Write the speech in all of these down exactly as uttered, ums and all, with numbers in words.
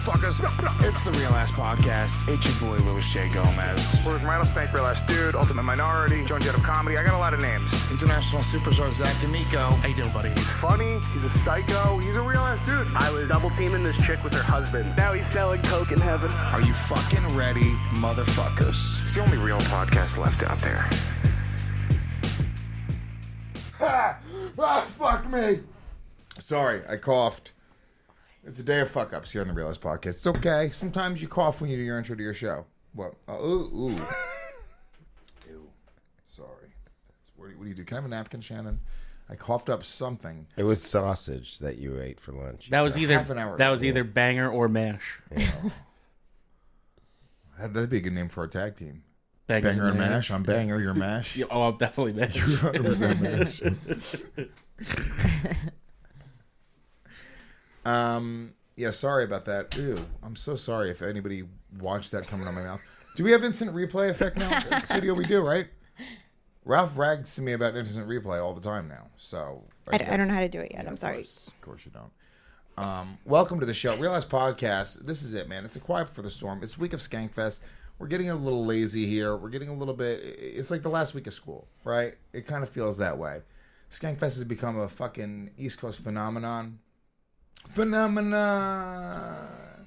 motherfuckers. It's the Real Ass Podcast. It's your boy, Louis J. Gomez. Where's Rattlesnake, Real Ass Dude, Ultimate Minority, Joan Jett of Comedy. I got a lot of names. International superstar Zach D'Amico. How you doing, buddy? He's funny. He's a psycho. He's a real ass dude. I was double teaming this chick with her husband. Now he's selling coke in heaven. Are you fucking ready, motherfuckers? It's the only real podcast left out there. Ah, ah, fuck me. Sorry, I coughed. It's a day of fuck ups here on the Real Ass Podcast. It's okay. Sometimes you cough when you do your intro to your show. What? Uh, ooh, ooh. Ew. Sorry. That's, what, do you, what do you do? Can I have a napkin, Shannon? I coughed up something. It was sausage that you ate for lunch. That was either half an hour that ago. was either banger or mash. You know. That'd be a good name for our tag team. Banger, Banger and mash. I'm Banger. You're Mash. Yeah, oh, I'm definitely mash. You're one hundred percent Mash. um. Yeah. Sorry about that. Ew. I'm so sorry if anybody watched that coming out of my mouth. Do we have instant replay effect now at the studio? We do, right? Ralph brags to me about instant replay all the time now. So I, I don't know how to do it yet. Yeah, I'm of sorry. Course, of course you don't. Um, welcome to the show, Real Ass Podcast. This is it, man. It's a quiet before the storm. It's week of Skankfest. We're getting a little lazy here. We're getting a little bit. It's like the last week of school, right? It kind of feels that way. Skankfest has become a fucking East Coast phenomenon. Phenomenon.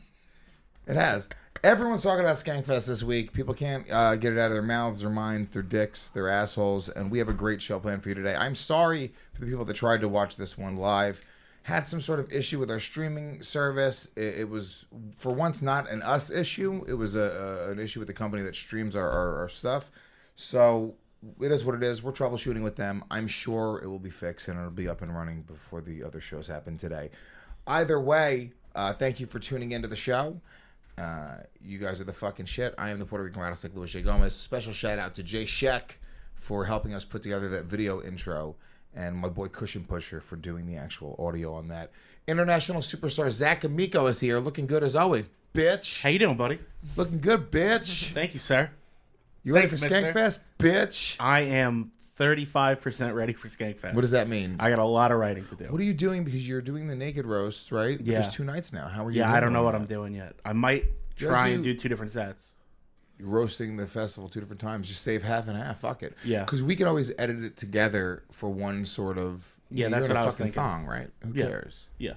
It has. Everyone's talking about Skankfest this week. People can't uh, get it out of their mouths, their minds, their dicks, their assholes, and we have a great show planned for you today. I'm sorry for the people that tried to watch this one live. Had some sort of issue with our streaming service. It, it was, for once, not an us issue. It was a, a an issue with the company that streams our, our, our stuff. So it is what it is. We're troubleshooting with them. I'm sure it will be fixed and it'll be up and running before the other shows happen today. Either way, uh, thank you for tuning into the show. Uh, you guys are the fucking shit. I am the Puerto Rican Rattlesnake, Louis J. Gomez. Special shout out to Jay Sheck for helping us put together that video intro. And my boy Cushion Pusher for doing the actual audio on that. International superstar Zach D'Amico is here, looking good as always, bitch. How you doing, buddy? Looking good, bitch. Thank you, sir. You ready Thanks, for mister. Skankfest, bitch? I am thirty-five percent ready for Skankfest. What does that mean? I got a lot of writing to do. What are you doing? Because you're doing the naked roasts, right? Yeah. There's two nights now. How are you yeah, doing I don't know on what that? I'm doing yet. I might You try gotta and do- do two different sets. You're roasting the festival two different times. Just save half and half. Fuck it. Yeah. Because we can always edit it together for one sort of... Yeah, you're that's in what a I was fucking thinking. thong, right? Who Yeah. cares? Yeah.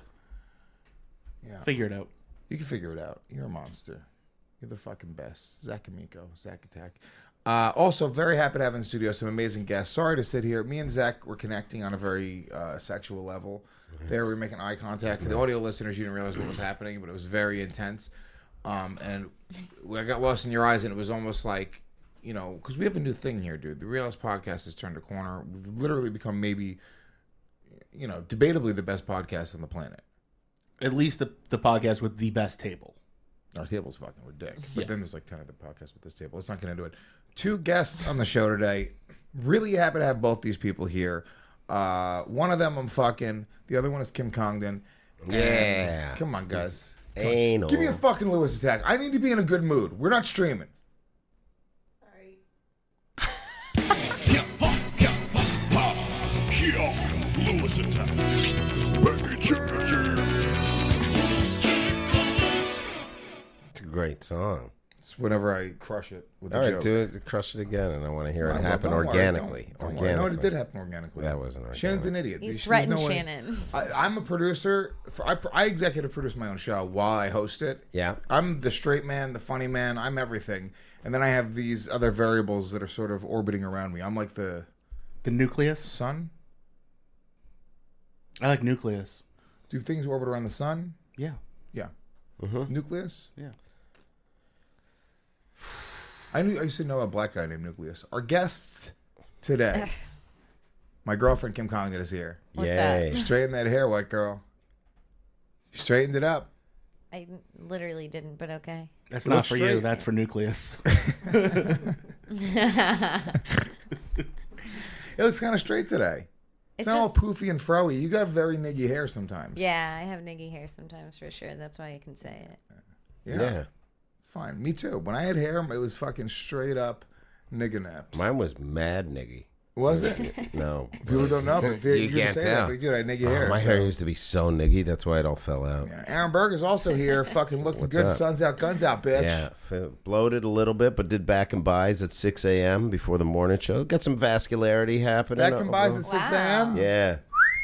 Yeah. Figure it out. You can figure it out. You're a monster. You're the fucking best. Zach Amico, Zach Attack. Uh, also, very happy to have in the studio some amazing guests. Sorry to sit here. Me and Zach were connecting on a very uh, sexual level. There, we were making eye contact. For the audio listeners, you didn't realize what was happening, but it was very intense. Um, and I got lost in your eyes, and it was almost like, you know, because we have a new thing here, dude. The Real Ass Podcast has turned a corner. We've literally become maybe, you know, debatably the best podcast on the planet. At least the the podcast with the best table. Our table's fucking with dick. But Yeah. then there's like ten other podcasts with this table. Let's not get into it. Two guests on the show today. Really happy to have both these people here. Uh, one of them I'm fucking. The other one is Kim Congdon. And- Yeah. Come on, guys. Come on. Anal. Give me a fucking Lewis attack. I need to be in a good mood. We're not streaming. Sorry. Lewis attack. It's a great song. It's whenever I crush it with a All right, joke. do it. Crush it again, and I want to hear Well, it happen don't worry, organically. don't- don't worry. organically. No, it did happen organically. That wasn't organic. Shannon's an idiot. You There's threatened no way- Shannon. I, I'm a producer. For, I, I executive produce my own show while I host it. Yeah. I'm the straight man, the funny man. I'm everything. And then I have these other variables that are sort of orbiting around me. I'm like the The nucleus. sun. I like nucleus. Do things orbit around the sun? Yeah. Yeah. Mm-hmm. Nucleus? Yeah. I knew I used to know a black guy named Nucleus. Our guests today. My girlfriend Kim Congdon is here. What's Yay. Straighten that hair, white girl. She straightened it up. I literally didn't, but okay. That's It not looks for straight. you. That's for nucleus. It looks kind of straight today. It's, It's not just, all poofy and froey. You got very niggy hair sometimes. yeah, I have niggy hair sometimes for sure. That's why I can say it. Yeah. Yeah. It's fine. Me too. When I had hair, it was fucking straight up nigga naps. Mine was mad niggy. Was it? No. People don't know. But You you can't say tell. That, but dude, I nigga Oh, hair. my so- hair used to be so niggy. That's why it all fell out. Yeah. Aaron Berg is also here, fucking looking What's good. up? Sun's out, guns out, bitch. Yeah, f- bloated a little bit, but did back and buys at six a.m. before the morning show. Got some vascularity happening. Back and buys at six a.m. Wow. Yeah.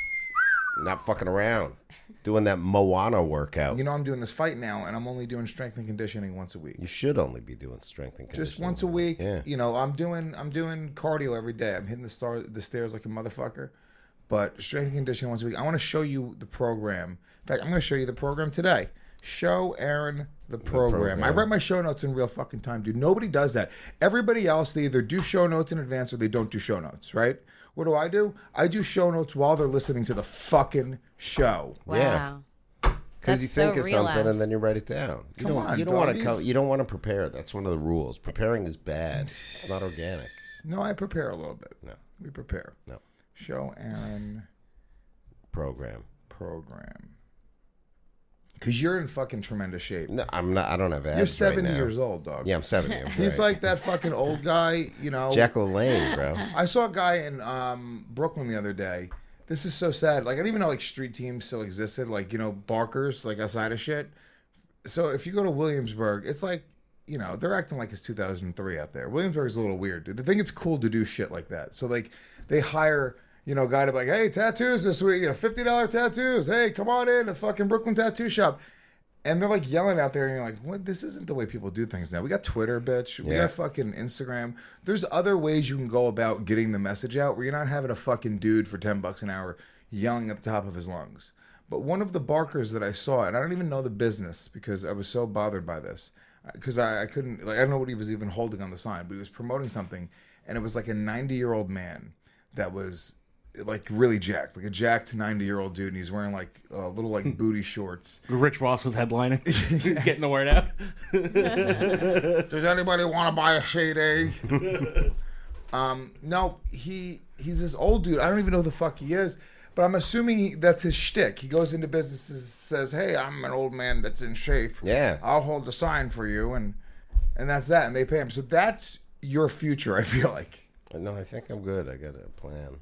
Not fucking around. Doing that Moana workout. You know, I'm doing this fight now, and I'm only doing strength and conditioning once a week. You should only be doing strength and conditioning. Just once a week. Yeah. You know, I'm doing I'm doing cardio every day. I'm hitting the star the stairs like a motherfucker. But strength and conditioning once a week. I want to show you the program. In fact, I'm going to show you the program today. Show Aaron the program. program. I write my show notes in real fucking time, dude. Nobody does that. Everybody else, they either do show notes in advance or they don't do show notes, right? What do I do? I do show notes while they're listening to the fucking show. Wow. Yeah. Because you That's think so of real something ass. and then you write it down. You Come don't. on, you don't want to. doggies. Co- you don't want to prepare. That's one of the rules. Preparing is bad. It's not organic. No, I prepare a little bit. No. We prepare. No. Show Aaron Program. program. Because you're in fucking tremendous shape. No, I'm not. I don't have abs. You're seventy right now. years old, dog. Yeah, I'm seventy. I'm He's right. like that fucking old guy, you know. Jack LaLanne, bro. I saw a guy in um, Brooklyn the other day. This is so sad. Like, I didn't even know, like, street teams still existed. Like, you know, Barkers, like, outside of shit. So if you go to Williamsburg, it's like, you know, they're acting like it's two thousand three out there. Williamsburg's a little weird, dude. They think it's cool to do shit like that. So, like, they hire, you know, a guy to be like, hey, tattoos this week, you know, fifty dollars tattoos. Hey, come on in to fucking Brooklyn Tattoo Shop. And they're like yelling out there, and you're like, "What? This isn't the way people do things now. We got Twitter, bitch. We Yeah. got fucking Instagram. There's other ways you can go about getting the message out where you're not having a fucking dude for ten bucks an hour yelling at the top of his lungs." But one of the Barkers that I saw, and I don't even know the business because I was so bothered by this, because I, I couldn't, like, I don't know what he was even holding on the sign, but he was promoting something, and it was like a ninety year old man that was like really jacked, like a jacked ninety year old dude, and he's wearing like uh, little like booty shorts. Rich Ross was headlining. He's getting the word out. Does anybody want to buy a C D? um, no, he he's this old dude. I don't even know who the fuck he is, but I'm assuming he, that's his shtick. He goes into businesses, says, "Hey, I'm an old man that's in shape. Yeah. I'll hold the sign for you," and and that's that. And they pay him. So that's your future. I feel like. No, I think I'm good. I got a plan.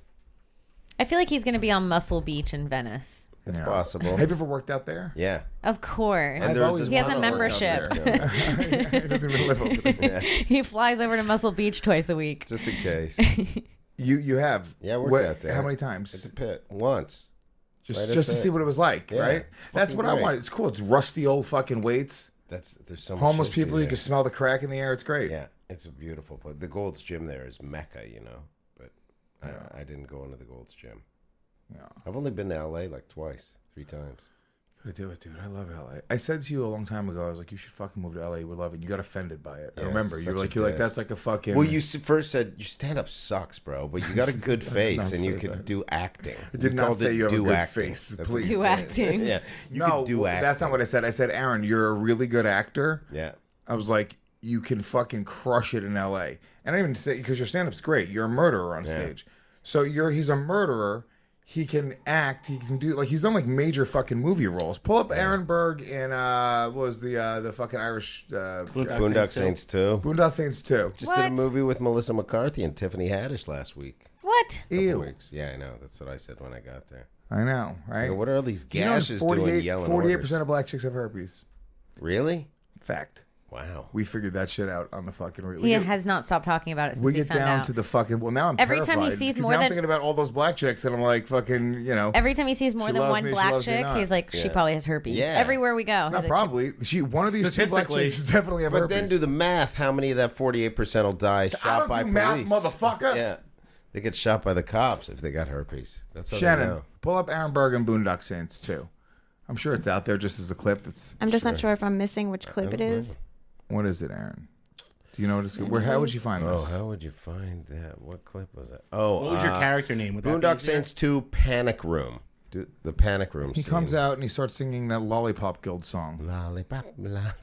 I feel like he's going to be on Muscle Beach in Venice. It's Yeah. possible. Have you ever worked out there? Yeah. Of course. And I've there's always He has a wanted to work out membership. there. He doesn't even live over there. He flies over to Muscle Beach twice a week. Just in case. You you have? Yeah, I worked What- out there. How many At the times? pit once. Just Right, just to that's see it. what it was like, Yeah, right? it's That's fucking what I great. wanted. It's cool. It's rusty old fucking weights. That's there's so much Homeless history people, you there. can smell the crack in the air. It's great. Yeah, it's a beautiful place. The Gold's Gym there is Mecca, you know. But I, I didn't go into the Gold's Gym. Yeah. I've only been to L A like twice, three times. Gotta do it, dude. I love L A. I said to you a long time ago, I was like, you should fucking move to L A. You would love it. You got offended by it. I Yeah, remember. it's You were such like, a you're like, diss. that's like a fucking. Well, you s- first said your stand up sucks, bro, but you got a good face not and you say could that. do acting. I did not called say it you have a do good acting. face. That's Please. what you Do said. acting. Yeah, you no, could do well, acting. that's not what I said. I said, Aaron, you're a really good actor. Yeah, I was like, you can fucking crush it in L A. And I didn't even say because your stand up's great. You're a murderer on Yeah. stage. So you're he's a murderer. He can act. He can do like he's done like major fucking movie roles. Pull up Aaron Berg in uh what was the uh the fucking Irish uh Boondock Boondock Saints Saints too. Boondock Saints two. Just did a What? movie with Melissa McCarthy and Tiffany Haddish last week. What? Couple Ew. weeks. Yeah, I know. That's what I said when I got there. I know, right? You know, what are all these You know, gashes doing yelling forty-eight orders? percent of black chicks have herpes. Really? Fact. Wow. We figured that shit out on the fucking. Re- He we get, has not stopped talking about it since we he get found down out. to the fucking. Well, now I'm Every time he terrified, sees because more now I'm than- thinking about all those black chicks, and I'm like, fucking, you know. Every time he sees more She than loves one me, she black loves me chick, not. he's like, she Yeah. probably has herpes. Yeah. Everywhere we go. he's Not like, she- probably. She one of these two black Statistically. chicks definitely have But herpes. then do the math. How many of that forty-eight percent will die shot I don't by do math, police? motherfucker. Yeah. They get shot by the cops if they got herpes. That's how they Shannon, know. pull up Aaron Berg and Boondock Saints too. I'm sure it's out there just as a clip. That's I'm just not sure if I'm missing which clip it is. what is it, Aaron? Do you know what it's? Where? How would you find Oh, this? how would you find that? What clip was that? Oh, What was your uh, character name? Would that be Boondock easier? Saints two Panic Room. Do- The Panic Room He scene. comes out and he starts singing that Lollipop Guild song. Lollipop, lollipop.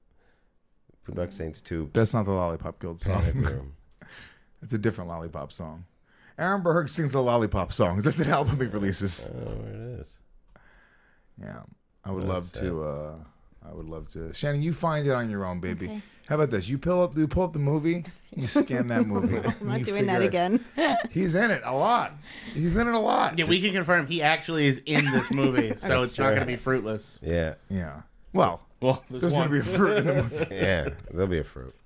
Boondock Saints two That's not the Lollipop Guild Panic song. Room. It's a different Lollipop song. Aaron Berg sings the Lollipop songs. That's an album he releases. Oh, there it is. Yeah, I would Well, love that's to. Uh, I would love to. Shannon, you find it on your own, baby. Okay. How about this? You pull up, you pull up the movie, you scan that movie. I'm not You doing that figure it- again. He's in it a lot. He's in it a lot. Yeah, we can confirm he actually is in this movie, so it's not true. going to be fruitless. Yeah. Yeah. Well, Well, there's, there's one. going to be a fruit in the movie. Yeah. There'll be a fruit.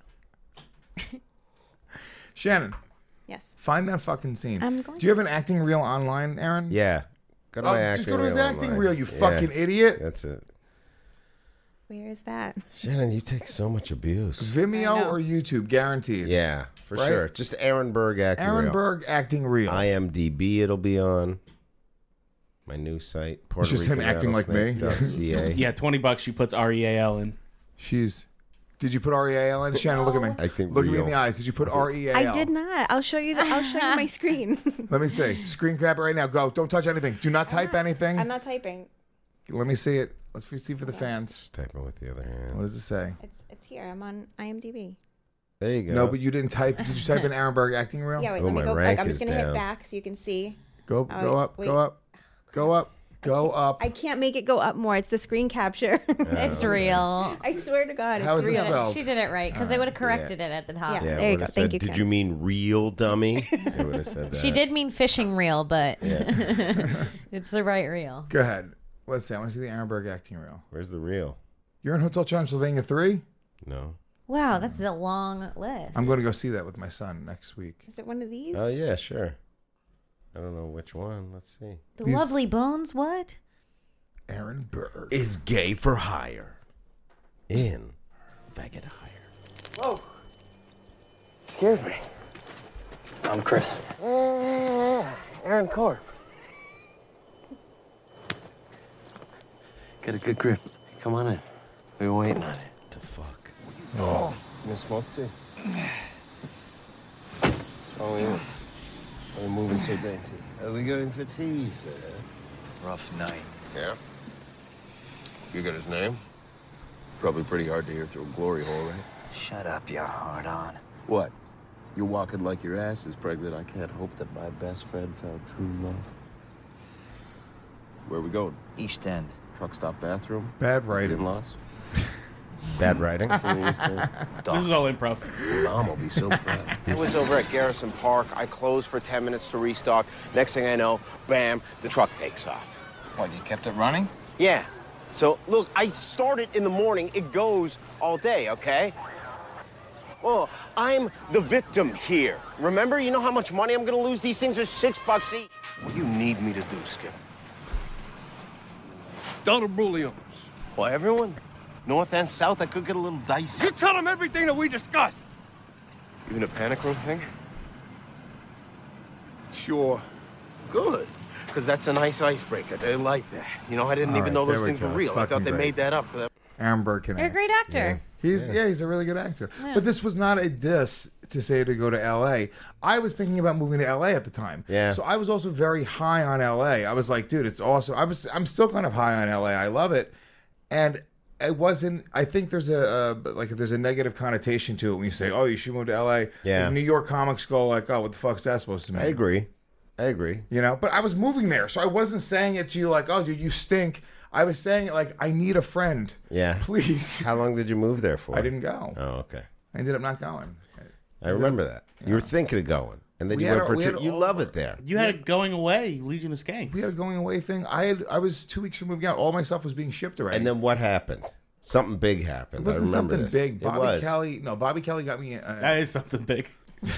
Shannon, Yes. find that fucking scene. I'm going Do you have an acting reel online, Aaron? Yeah. Go to Oh, my just acting go to his reel acting online. reel, you Yeah, fucking idiot. That's it. Where is that? Shannon, you take so much abuse. I Vimeo know. or YouTube, guaranteed. Yeah, for Right? sure. Just Aaron Berg acting Aaron reel. Berg acting reel. I M D B it'll be on. My new site. Puerto just him Rican acting like me. rattlesnake.ca. Yeah, twenty bucks. She puts R E A L in. She's. Did you put R E A L in? Shannon, look at me. I think Look at me real. in the eyes. Did you put R E A L? I did not. I'll show you. The, I'll show you my screen. Let me see. Screen grab it right now. Go. Don't touch anything. Do not type anything. I'm not typing. Let me see it. Let's see for the fans. Just type it with the other What hand. does it say? It's it's here. I'm on IMDb. There you go. No, but you didn't type. Did you type in Aaron Berg acting reel? Yeah, wait. Oh, let me my go. rank Like, I'm is just gonna down. hit back so you can see. Go. Oh, Go wait, up. wait. Go up. Go up. Go up. I can't make it go up more. It's the screen capture. It's real. I swear to God, How it's is it real. spelled? She did it right because they would have corrected it at the top. Yeah. yeah, there you would go. have said, Thank you, did Ken. you mean real dummy? It would have said that. She did mean fishing reel, but Yeah. it's the right reel. Go ahead. Let's see. I want to see the Aaron Berg acting reel. Where's the real? You're in Hotel Transylvania three? No. Wow, that's a long list. I'm going to go see that with my son next week. Is it one of these? Oh, yeah, sure. I don't know which one. Let's see. The Lovely Bones, what? Aaron Berg. Is gay for hire. In faggot hire. Whoa. Scared me. I'm Chris. Aaron Corp. Get a good grip. Come on in. We were waiting on it. The fuck? Oh, you smoke tea? What's wrong with you? Why are you moving so dainty? Are we going for tea, sir? Rough night. Yeah. You got his name? Probably pretty hard to hear through a glory hole, right? Shut up, you hard on. What? You're walking like your ass is pregnant. I can't hope that my best friend found true love. Where are we going? East End. Truck stop bathroom? Bad With the writing. in-laws? Bad writing? It's in the East End. This is all improv. Mom will be so proud. I was over at Garrison Park. I closed for ten minutes to restock. Next thing I know, bam, the truck takes off. What, you kept it running? Yeah. So, look, I started in the morning. It goes all day, okay? Well, I'm the victim here. Remember, you know how much money I'm gonna lose? These things are six bucks each. What do you need me to do, Skip? Double bullions. Well, everyone, north and south, I could get a little dicey. You tell them everything that we discussed. Even a panic room thing? Sure. Good. Because that's a nice icebreaker. They like that. You know, I didn't All even right, know those there we things were go. real. It's I thought fucking they great. made that up for that. Aaron Berg can You're a act. great actor. He's yeah. he's a really good actor. But this was not a diss to say to go to L A. I was thinking about moving to L A at the time. Yeah. So I was also very high on L A. I was like, dude, it's awesome. I was I'm still kind of high on L A. I love it. And it wasn't I think there's a uh, like there's a negative connotation to it when you say, "Oh, you should move to L A." Yeah. Like New York comics go like, "Oh, what the fuck's that supposed to mean?" I agree. I agree. You know, but I was moving there, so I wasn't saying it to you like, "Oh, dude, you stink." I was saying it like, "I need a friend." Yeah. Please. How long did you move there for? I didn't go. Oh, okay. I ended up not going. I remember that. You were thinking of going. And then We you had went a- for we two. had You all love our- it there. You had a going away Legion of Skanks. We had a going away thing. I had I was two weeks from moving out. All my stuff was being shipped already. And then what happened? Something big happened. it wasn't I remember something this. big. It Bobby was. Kelly. No, Bobby Kelly got me. Uh, That is something big.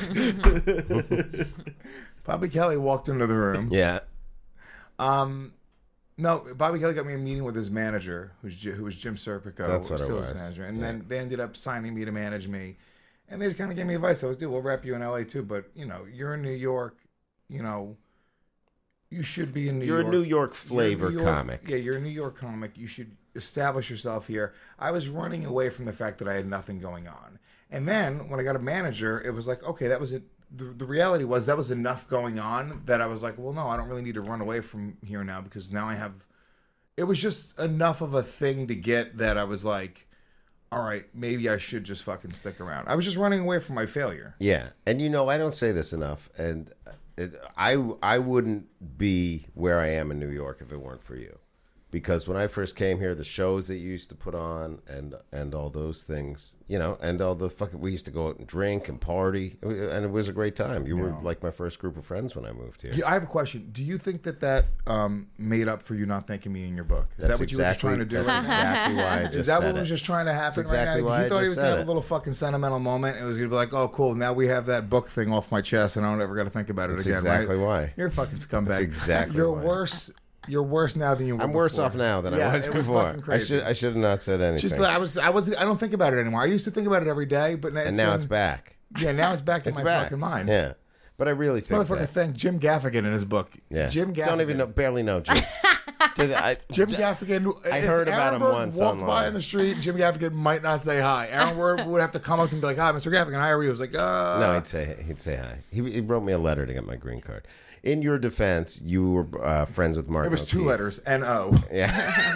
Bobby Kelly walked into the room. Yeah. Um, no, Bobby Kelly got me a meeting with his manager, who's J- who was Jim Serpico. That's what it still was. his manager. And Yeah. then they ended up signing me to manage me, and they just kind of gave me advice. I was, dude, we'll rep you in L A too, but you know, you're in New York. You know, you should be in New You're York. a New York You're a flavor New York- comic. Yeah, you're a New York comic. You should establish yourself here. I was running away from the fact that I had nothing going on. And then when I got a manager, it was like, okay, that was it. The, the reality was that was enough going on that I was like, well, no, I don't really need to run away from here now because now I have. It was just enough of a thing to get that I was like, all right, maybe I should just fucking stick around. I was just running away from my failure. Yeah. And you know, I don't say this enough. And it, I, I wouldn't be where I am in New York if it weren't for you. Because when I first came here, the shows that you used to put on and and all those things, you know, and all the fucking, we used to go out and drink and party, and it was a great time. You were Yeah. like my first group of friends when I moved here. Yeah, I have a question. Do you think that that um, made up for you not thanking me in your book? Is That's that what you were just exactly- trying to do? that's right now? exactly why I just Is that said what was it. just trying to happen That's exactly right why now? I He thought he just was said going to have it. a little fucking sentimental moment. It was going to be like, oh, cool. Now we have that book thing off my chest, and I don't ever got to think about it That's again. exactly right? why. You're a fucking scumbag. That's exactly You're why. worse. You're worse now than you were. I'm worse before. off now than Yeah, I was it before. fucking I crazy. should I should have not said anything. Just I was I was I don't think about it anymore. I used to think about it every day, but now and it's now been- it's back. Yeah, now it's back in It's my back. fucking mind. Yeah, but I really think Motherfucker, that. thank Jim Gaffigan in his book. Yeah, Jim Gaffigan. don't even know, barely know Jim. Did I, Jim Gaffigan. I if heard about Aaron him Burr once walked by online. in the street, Jim Gaffigan might not say hi. Aaron Burr would have to come up to him and be like, "Hi, Mister Gaffigan, how are you?" He was like, "Uh." No, he'd say he'd say hi. He, he wrote me a letter to get my green card. In your defense, you were uh, friends with Martin. It was two O'Keefe. letters. N O. Yeah.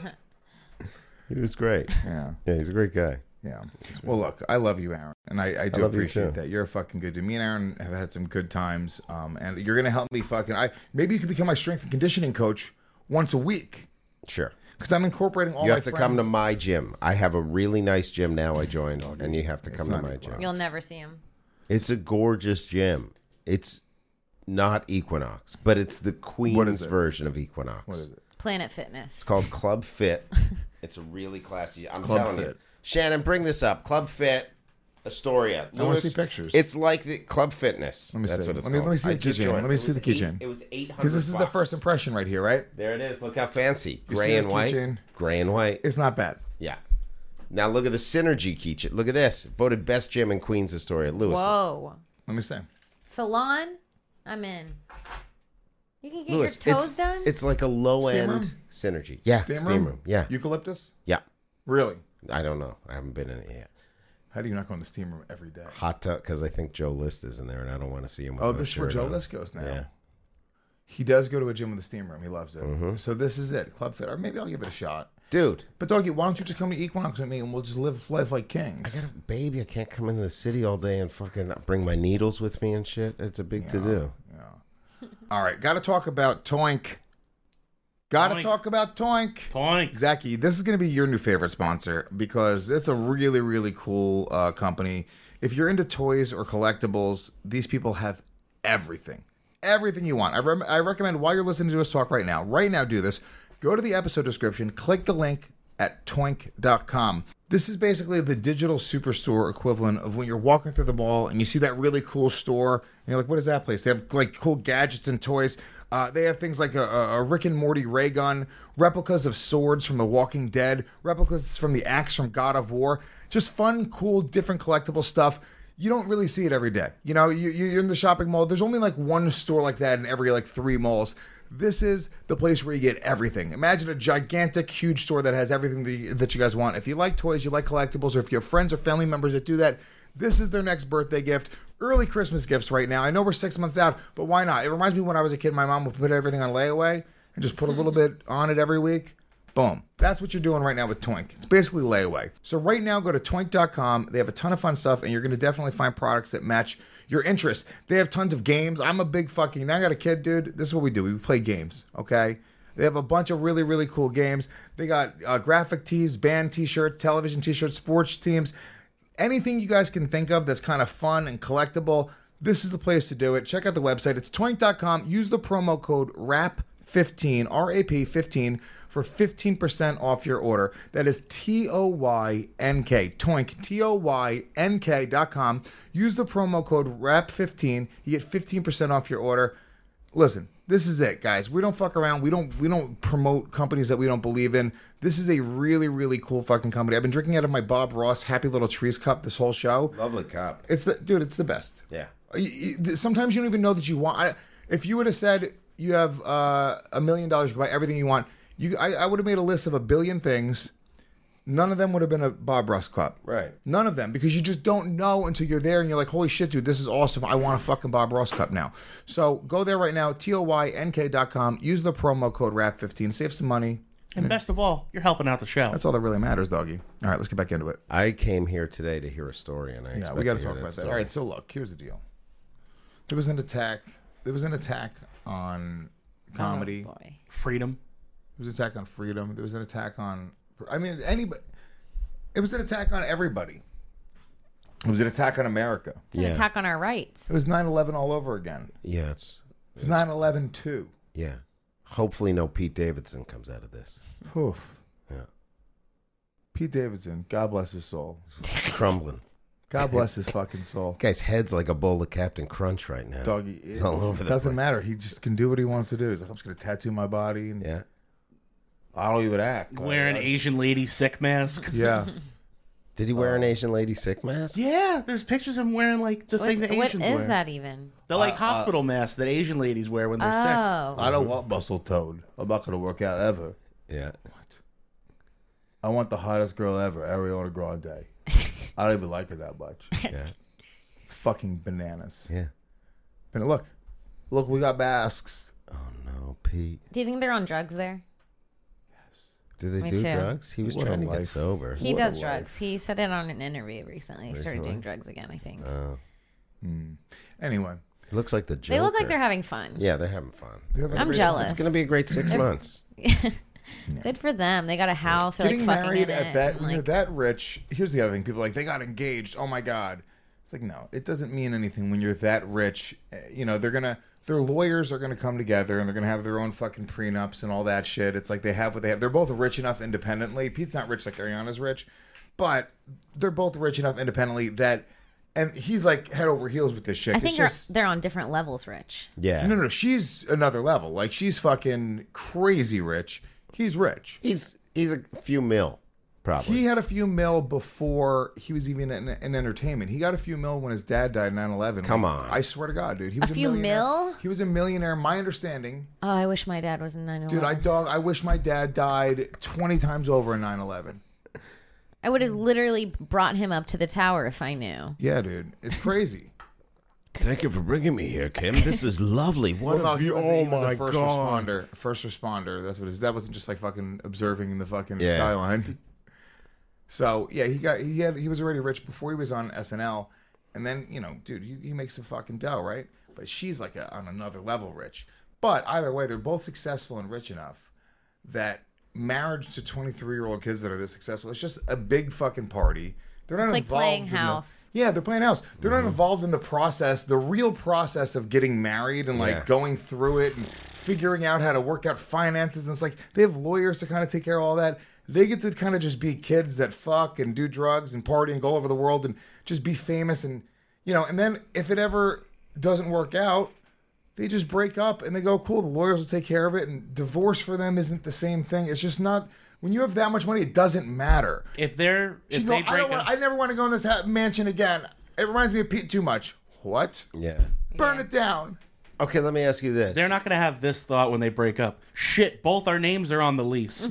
He was great. Yeah. Yeah, he's a great guy. Yeah. Well, look, I love you, Aaron, and I, I do love you appreciate too. that. You're a fucking good dude. Me and Aaron have had some good times, um, and you're gonna help me fucking. I maybe you could become my strength and conditioning coach once a week. Sure. Because I'm incorporating all You my have to friends. come to my gym. I have a really nice gym now I joined, and you have to come to not my Equinox. gym. You'll never see him. It's a gorgeous gym. It's not Equinox, but it's the Queen's it? version of Equinox. What is it? Planet Fitness. It's called Club Fit. It's a really classy. I'm Club telling you, Fit. Shannon, bring this up. Club Fit, Astoria. I wanna Lewis, see pictures. It's like the Club Fitness. Let me That's see. what it's Let me, called. let me see I the just keychain. joined. Let me It see the was eight- keychain. It was eight hundred. Because this is the first impression right here, right? There it is. Look how fancy. You Gray see and this white. keychain? Gray and white. It's not bad. Yeah. Now look at the Synergy keychain. Look at this. Voted best gym in Queens Astoria. Lewis. Whoa. Let me see. Salon? I'm in. You can get Lewis, your toes it's, done? it's like a low Steam end room? Synergy. Yeah. Steam, Steam, room? room. Yeah. Eucalyptus? Yeah. Really? I don't know. I haven't been in it yet. How do you not go in the steam room every day? Hot tub, because I think Joe List is in there, and I don't want to see him with Oh, no this is where shirt Joe on. List goes now. Yeah. He does go to a gym with a steam room. He loves it. Mm-hmm. So this is it. Club Fit. Or maybe I'll give it a shot. Dude. But Doggy, why don't you just come to Equinox with me and we'll just live life like kings? I got a baby. I can't come into the city all day and fucking bring my needles with me and shit. It's a big to do. Yeah. All right. Got to talk about Toink. Got to Toink. talk about Toink. Toink. Zachy, this is going to be your new favorite sponsor because it's a really, really cool uh, company. If you're into toys or collectibles, these people have everything. Everything you want. I, re- I recommend while you're listening to us talk right now, right now do this. Go to the episode description, click the link at toink dot com. This is basically the digital superstore equivalent of when you're walking through the mall and you see that really cool store and you're like, what is that place? They have like cool gadgets and toys. Uh, they have things like a, a Rick and Morty ray gun, replicas of swords from The Walking Dead, replicas from the axe from God of War. Just fun, cool, different collectible stuff. You don't really see it every day. You know, you, you're in the shopping mall. There's only like one store like that in every like three malls. This is the place where you get everything. Imagine a gigantic, huge store that has everything that you, that you guys want. If you like toys, you like collectibles, or if you have friends or family members that do that, this is their next birthday gift. Early Christmas gifts right now. I know we're six months out, but why not? It reminds me when I was a kid, my mom would put everything on layaway and just put a little bit on it every week. Boom. That's what you're doing right now with Toink. It's basically layaway. So right now, go to toink dot com. They have a ton of fun stuff, and you're going to definitely find products that match your interests. They have tons of games. I'm a big fucking... Now I got a kid, dude. This is what we do. We play games, okay? They have a bunch of really, really cool games. They got uh, graphic tees, band t-shirts, television t-shirts, sports teams. Anything you guys can think of that's kind of fun and collectible, this is the place to do it. Check out the website. It's toink dot com. Use the promo code R A P fifteen, R A P fifteen, for fifteen percent off your order. That is T O Y N K, Toink, T O Y N K dot com. Use the promo code R A P fifteen. You get fifteen percent off your order. Listen, this is it, guys. We don't fuck around. We don't we don't promote companies that we don't believe in. This is a really, really cool fucking company. I've been drinking out of my Bob Ross Happy Little Trees cup this whole show. Lovely cup. It's the dude, it's the best. Yeah. You- you- Sometimes you don't even know that you want. I, if you would have said you have uh, a million dollars, you can buy everything you want. You, I, I would have made a list of a billion things. None of them would have been a Bob Ross cup. Right. None of them, because you just don't know until you're there and you're like, holy shit, dude, this is awesome. I want a fucking Bob Ross cup now. So go there right now, T O Y N K dot com. Use the promo code R A P fifteen. Save some money. And best of all, you're helping out the show. That's all that really matters, doggy. All right, let's get back into it. I came here today to hear a story, and I Yeah, expect we got to hear talk about that. story. All right, so look, here's the deal. There was an attack. There was an attack on comedy. Oh, boy. Freedom. was an attack on freedom. There was an attack on. I mean, anybody. It was an attack on everybody. It was an attack on America. It's an Yeah. attack on our rights. It was nine eleven all over again. Yeah, it's It was nine eleven too. yeah. Hopefully, no Pete Davidson comes out of this. Oof. Yeah, Pete Davidson, God bless his soul. crumbling. God bless his fucking soul. Guy's head's like a bowl of Captain Crunch right now. Doggy, It's all over it the doesn't place. matter. He just can do what he wants to do. He's like, I'm just gonna tattoo my body, and Yeah. I don't even act. Wear an Like, Asian lady sick mask. Yeah. Did he wear an Asian lady sick mask? Yeah, there's pictures of him wearing like the What's- thing that what Asians is wear. that even? The like Uh, uh, hospital masks that Asian ladies wear when they're sick. Oh. I don't want muscle toad. I'm not gonna work out ever. Yeah. I want the hottest girl ever, Ariana Grande. I don't even like her that much. Yeah. It's fucking bananas. Yeah. And look, look, we got masks. Oh no, Pete. Do you think they're on drugs there? Do they Me do too. drugs? He was What a trying to life. get sober. He What a does life. drugs. He said it on an interview recently. He started Recently? doing drugs again, I think. Oh. Anyway, It looks like the Joker. They look like they're having fun. Yeah, they're having fun. they're having a I'm great- jealous. It's gonna be a great six months. Good for them. They got a house. They're Getting like fucking married in at it. that and, when you're like, that rich. Here's the other thing: people are like they got engaged. Oh my god! It's like no, it doesn't mean anything when you're that rich. Eh, You know they're gonna their lawyers are gonna come together and they're gonna have their own fucking prenups and all that shit. It's like they have what they have. They're both rich enough independently. Pete's not rich like Ariana's rich, but they're both rich enough independently that. And he's like head over heels with this shit. I It's think they're, just, they're on different levels, Rich. Yeah. no, no, no. She's another level. Like she's fucking crazy rich. He's rich. He's he's a few mil, probably. He had a few mil before he was even in, in entertainment. He got a few mil when his dad died in nine eleven. Come Like, on. I swear to God, dude. He was a, few millionaire. mil? He was a millionaire. My understanding, Oh, I wish my dad was in nine eleven. dude, I dog. I wish my dad died twenty times over in nine eleven. I would have literally brought him up to the tower if I knew. Yeah, dude. It's crazy. Thank you for bringing me here, Kim. This is lovely. What well, no, a he view. was, Oh he was my a first god. responder. First responder. That's what it is. That wasn't just like fucking observing the fucking Yeah. skyline. So yeah, he got he had he was already rich before he was on S N L, and then you know, dude, he, he makes some fucking dough, right? But she's like a, on another level rich. But either way, they're both successful and rich enough that marriage to twenty-three year old kids that are this successful, it's just a big fucking party. They're not It's like involved playing in the- house. yeah, they're playing house. They're not involved in the process, the real process of getting married and like Yeah. going through it and figuring out how to work out finances. And it's like they have lawyers to kind of take care of all that. They get to kind of just be kids that fuck and do drugs and party and go all over the world and just be famous. And, you know, and then if it ever doesn't work out, they just break up and they go, cool, the lawyers will take care of it. And divorce for them isn't the same thing. It's just not, when you have that much money, it doesn't matter. If they're if She they go, I, break don't want, up, I never want to go in this ha- mansion again. It reminds me of Pete too much. What? Yeah. Burn it down. Okay, let me ask you this. they're not going to have this thought when they break up. Shit, both our names are on the lease.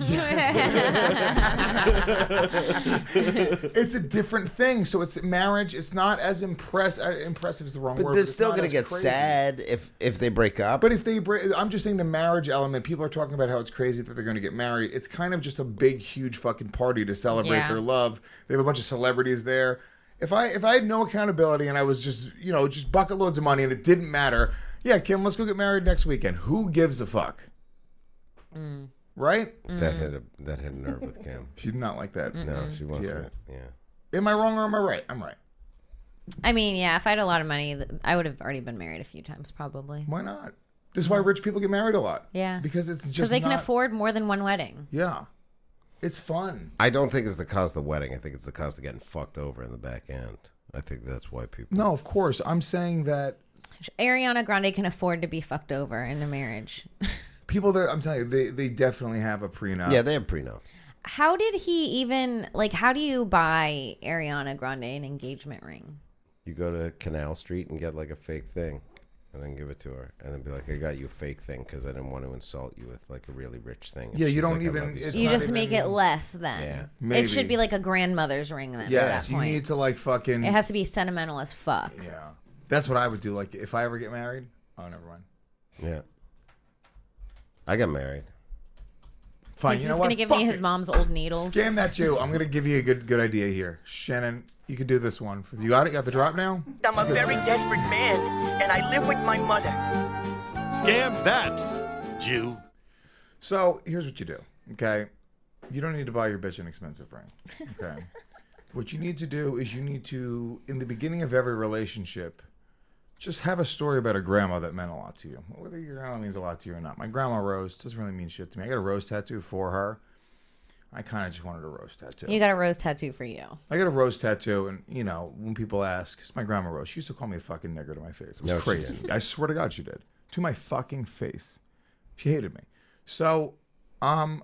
It's a different thing. So it's marriage. It's not as impress uh, impressive is the wrong But word. they're it's still not going as to get crazy. sad if if they break up. But if they, break, I'm just saying the marriage element. People are talking about how it's crazy that they're going to get married. It's kind of just a big, huge fucking party to celebrate Yeah. their love. They have a bunch of celebrities there. If I if I had no accountability and I was just you know just bucket loads of money and it didn't matter, yeah, Kim, let's go get married next weekend. Who gives a fuck? Mm. Right? that hit a that hit a nerve with Kim. She did not like that. No, she wants Yeah. it. Yeah. Am I wrong or am I right? I'm right. I mean, yeah, if I had a lot of money, th- I would have already been married a few times, probably. Why not? This is why rich people get married a lot. Yeah. Because it's Because just they can not- afford more than one wedding. Yeah. It's fun. I don't think it's the cost of the wedding. I think it's the cost of getting fucked over in the back end. I think that's why people. No, of course. I'm saying that Ariana Grande can afford to be fucked over in a marriage. people that I'm telling you, they, they definitely have a prenup. Yeah, they have prenups. How did he even, like, how do you buy Ariana Grande an engagement ring? You go to Canal Street and get like a fake thing, and then give it to her, and then be like, "I got you a fake thing because I didn't want to insult you with like a really rich thing." And Yeah, you she's don't like, "I even- love you it's so You not much." just make even- it less then. Yeah. Maybe. It should be like a grandmother's ring then Yes, at that you point. need to like fucking. It has to be sentimental as fuck. Yeah, that's what I would do. Like if I ever get married. Oh, never mind. Yeah. I got married. Fine. He's you know just what? gonna give Fuck me his it. mom's old needles. Scam that Jew. I'm gonna give you a good good idea here, Shannon. You can do this one. You got it. You got the drop now. I'm a very desperate man, and I live with my mother. Scam that, Jew. So here's what you do, okay? You don't need to buy your bitch an expensive ring, okay? What you need to do is you need to, in the beginning of every relationship, just have a story about a grandma that meant a lot to you. Whether your grandma means a lot to you or not. My grandma Rose doesn't really mean shit to me. I got a rose tattoo for her. I kind of just wanted a rose tattoo. You got a rose tattoo for you. I got a rose tattoo, and, you know, when people ask, it's my grandma Rose. She used to call me a fucking nigger to my face. It was No, she crazy. didn't. I swear to God she did. To my fucking face. She hated me. So, um,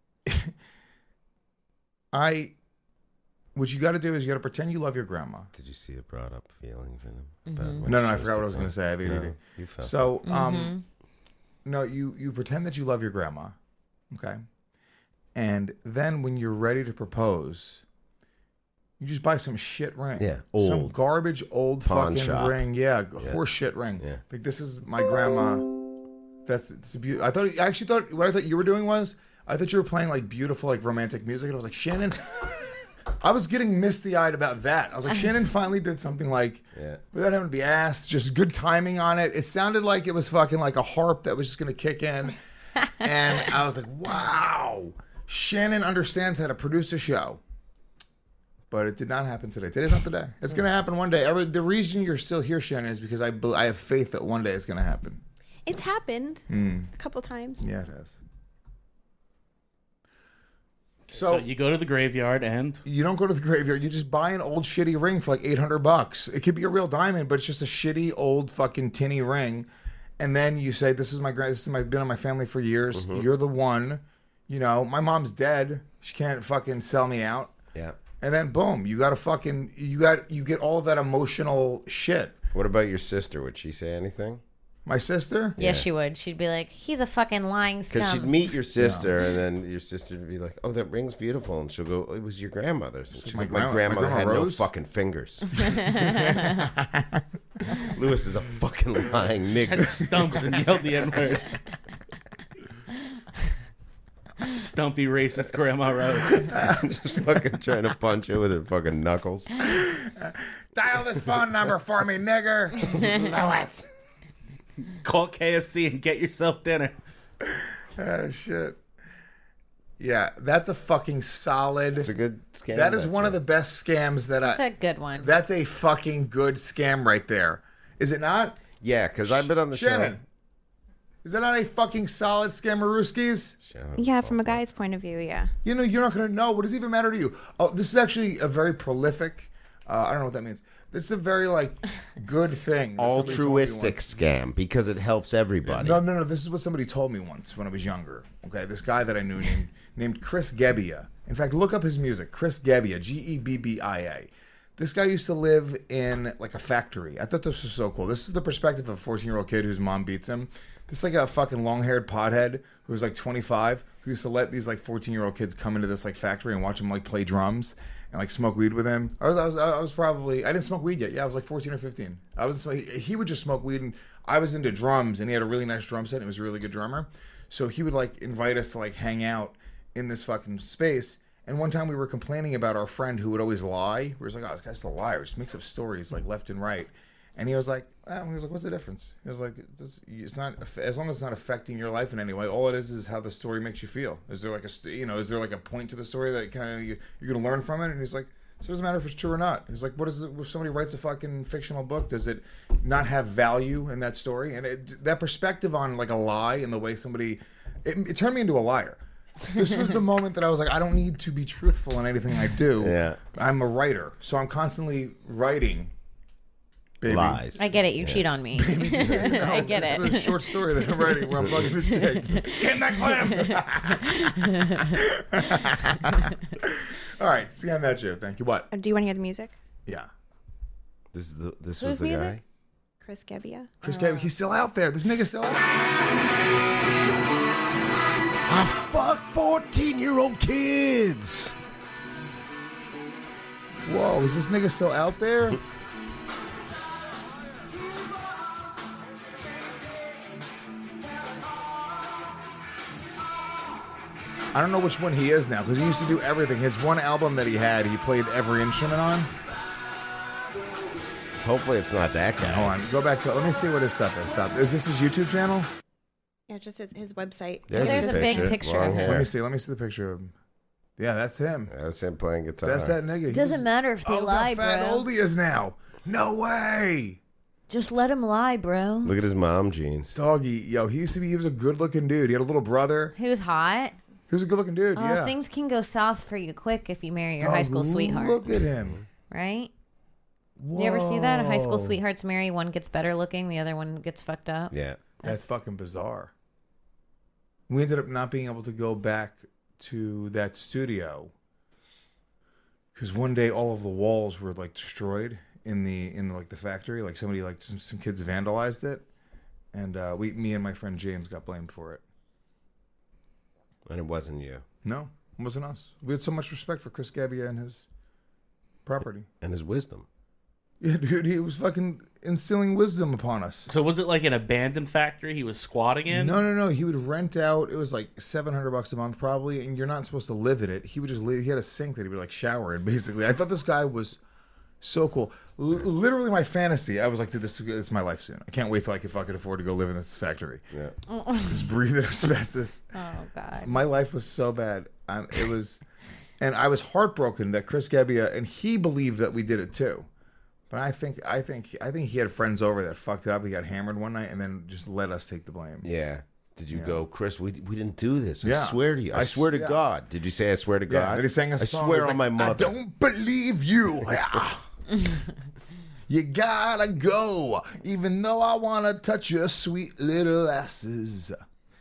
I, what you got to do is you got to pretend you love your grandma. Did you see it brought up feelings in him? About Mm-hmm. when No, no, she I forgot what I was to going to say. I have A D D. No, you felt So, um, Mm-hmm. no, you, you pretend that you love your grandma, okay? And then when you're ready to propose, you just buy some shit ring. Yeah, Some old. garbage old Pawn fucking shop. ring. Yeah, Yeah. horse shit ring. Yeah. Like, this is my grandma. That's it's a beautiful. I thought I actually thought what I thought you were doing was I thought you were playing like beautiful like romantic music, and I was like, Shannon. I was getting misty eyed about that. I was like, Shannon finally did something like Yeah. without having to be asked, just good timing on it. It sounded like it was fucking like a harp that was just gonna kick in, and I was like, wow, Shannon understands how to produce a show. But it did not happen today. Today's not the day. It's gonna happen one day. Every, the reason you're still here, Shannon, is because I bel- I have faith that one day it's gonna happen. It's happened Mm. a couple times. Yeah, it has. So So you go to the graveyard and you don't go to the graveyard. You just buy an old shitty ring for like eight hundred bucks. It could be a real diamond, but it's just a shitty old fucking tinny ring. And then you say, "This is my grand. This is my been in my family for years. You're the one." You know, my mom's dead. She can't fucking sell me out. Yeah. And then boom, you got to fucking you got you get all of that emotional shit. What about your sister? Would she say anything? My sister? Yes, she would. She'd be like, he's a fucking lying scum. Because she'd meet your sister, and then your sister would be like, "Oh, that ring's beautiful," and she'll go, "It was your grandmother's." And she'll my go, my, grandma- my grandmother grandma had no Rose?" fucking fingers. Lewis is a fucking lying and nigger. stumps and yelled the N word. Stumpy racist Grandma Rose. Just fucking trying to punch you with her fucking knuckles. Dial this phone number for me, nigger. Lewis. Call K F C and get yourself dinner. Oh shit. Yeah, that's a fucking solid. It's a good scam. That is one too. of the best scams that That's I. a good one. That's a fucking good scam right there. Is it not? Yeah, because I've been on the Shannon. show. Is that not a fucking solid scammerooskies? Yeah, from a guy's point of view, yeah. You know, you're not going to know. What does it even matter to you? Oh, this is actually a very prolific. Uh, I don't know what that means. This is a very like good thing. that somebody told me Altruistic once. scam because it helps everybody. No, no, no. This is what somebody told me once when I was younger. Okay, this guy that I knew named named Chris Gebbia. In fact, look up his music. Chris Gebbia, G E B B I A. This guy used to live in like a factory. I thought this was so cool. This is the perspective of a fourteen-year-old kid whose mom beats him. This is like a fucking long-haired pothead who was like twenty-five, who used to let these like fourteen-year-old kids come into this like factory and watch him like play drums and like smoke weed with him. I was, I was, I was probably, I didn't smoke weed yet. Yeah, I was like fourteen or fifteen. I was, he, he would just smoke weed, and I was into drums, and he had a really nice drum set. And he was a really good drummer, so he would like invite us to like hang out in this fucking space. And one time we were complaining about our friend who would always lie. We were like, "Oh, this guy's a liar. Just makes up stories like left and right." And he was like, oh, he was like, "What's the difference?" He was like, "It's not as long as it's not affecting your life in any way. All it is is how the story makes you feel. Is there like a you know is there like a point to the story that kind of you, you're gonna learn from it?" And he's like, "So it doesn't matter if it's true or not." He's like, "What is it? If somebody writes a fucking fictional book, does it not have value in that story?" And it, that perspective on like a lie and the way somebody it, it turned me into a liar. This was the moment that I was like, I don't need to be truthful in anything I do. Yeah. I'm a writer, so I'm constantly writing. Baby. Lies. I get it. You Yeah. cheat on me. Baby, just, no, I get this it. is a short story that I'm writing where I'm fucking this chick. Scan that clam. All right, scan that shit. Thank you. What? Uh, Do you want to hear the music? Yeah. This is the this Whose was the music? guy. Chris Gebbia. Chris Gabe, he's still out there. This nigga's still out there. I fuck fourteen-year-old kids. Whoa, is this nigga still out there? I don't know which one he is now because he used to do everything. His one album that he had, he played every instrument on. Hopefully it's not that guy. Hold on, go back to. Let me see what his stuff is. Stop. Is this his YouTube channel? Yeah, just his, his website. There's, There's his a big picture. picture Long of him. hair. Let me see. Let me see the picture of him. Yeah, that's him. That's him playing guitar. That's that nigga. He Doesn't was- matter if they oh, lie, how fat bro. old he is now. No way. Just let him lie, bro. Look at his mom jeans. Doggy, yo, he used to be, he was a good looking dude. He had a little brother. He was hot. He was a good looking dude, Oh, yeah. things can go south for you quick if you marry your Dog, high school sweetheart. Look at him. Right? You ever see that? High school Whoa. sweethearts marry, one gets better looking, the other one gets fucked up. Yeah. That's, fucking bizarre. We ended up not being able to go back to that studio because one day all of the walls were like destroyed in the in the, like the factory. Like somebody like some, some kids vandalized it, and uh, we, me and my friend James got blamed for it. And it wasn't you. No, it wasn't us. We had so much respect for Chris Gabbia and his property. And his wisdom. Yeah, dude, he was fucking instilling wisdom upon us. So was it like an abandoned factory he was squatting in? No, no, no. He would rent out. It was like seven hundred bucks a month, probably, and you're not supposed to live in it. He would just live. He had a sink that he would like shower in. Basically, I thought this guy was so cool. L- literally, my fantasy. I was like, dude, this, this is my life soon. I can't wait till I can fucking afford to go live in this factory. Yeah. Just breathe in asbestos. Oh God. My life was so bad. Um, it was, and I was heartbroken that Chris Gabbia and he believed that we did it too. But I think I think I think he had friends over that fucked it up. He got hammered one night and then just let us take the blame. Yeah. Did you Yeah. go, Chris? We we didn't do this. I Yeah. swear to you. I, I swear to s- yeah. God. Did you say I swear to Yeah, God? then he sang us a I song. swear He's on like, my mother. I don't believe you. You gotta go, even though I wanna touch your sweet little asses.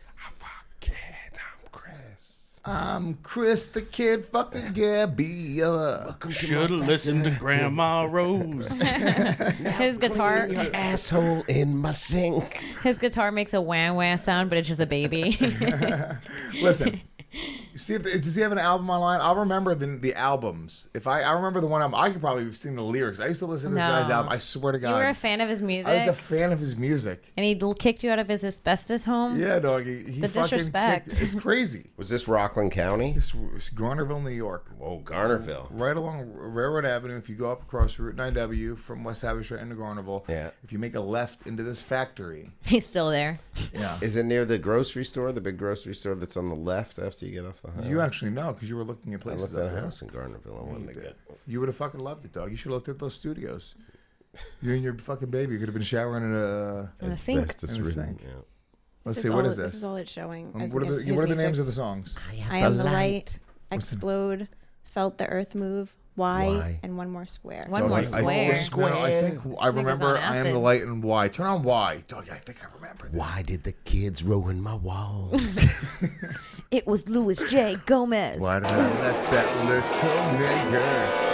I'm Chris the Kid, fucking Gabby. Should have listened to Grandma Rose. His guitar, Your asshole in my sink. his guitar makes a wah wah sound, but it's just a baby. Listen, see if does he have an album online? I'll remember the the albums. If I I remember the one album, I could probably sing the lyrics. I used to listen to this No. guy's album. I swear to You God, were a fan of his music, I was a fan of his music. and he kicked you out of his asbestos home. Yeah, dog. He, he The fucking disrespect. kicked- It's crazy. Was this Rockland County? This was Garnerville, New York. Whoa, Garnerville. Right along Railroad Avenue, if you go up across Route nine W from West Savage Street into Garnerville, Yeah. if you make a left into this factory, He's still there. yeah. Is it near the grocery store, the big grocery store that's on the left after you get off the highway? You actually know because you were looking at I places. looked at up a there. house in Garnerville. I wanted to get. You would have fucking loved it, dog. You should have looked at those studios. You and your fucking baby could have been showering in a. In a sink. asbestos In a ridden, sink. yeah. Let's This see, is what all- is this? This is all it's showing. Um, as- what are as the, his what are the music. names of the songs? I am the light. Explode. Felt the earth move. Why? Why? And one more square. One Dog, more I- square. I think, no, I think I nigga's remember on I am the acid. light and why. Turn on why. Dog, I think I remember this. Why did the kids ruin my walls? It was Louis J. Gomez. Why did I let that little nigger?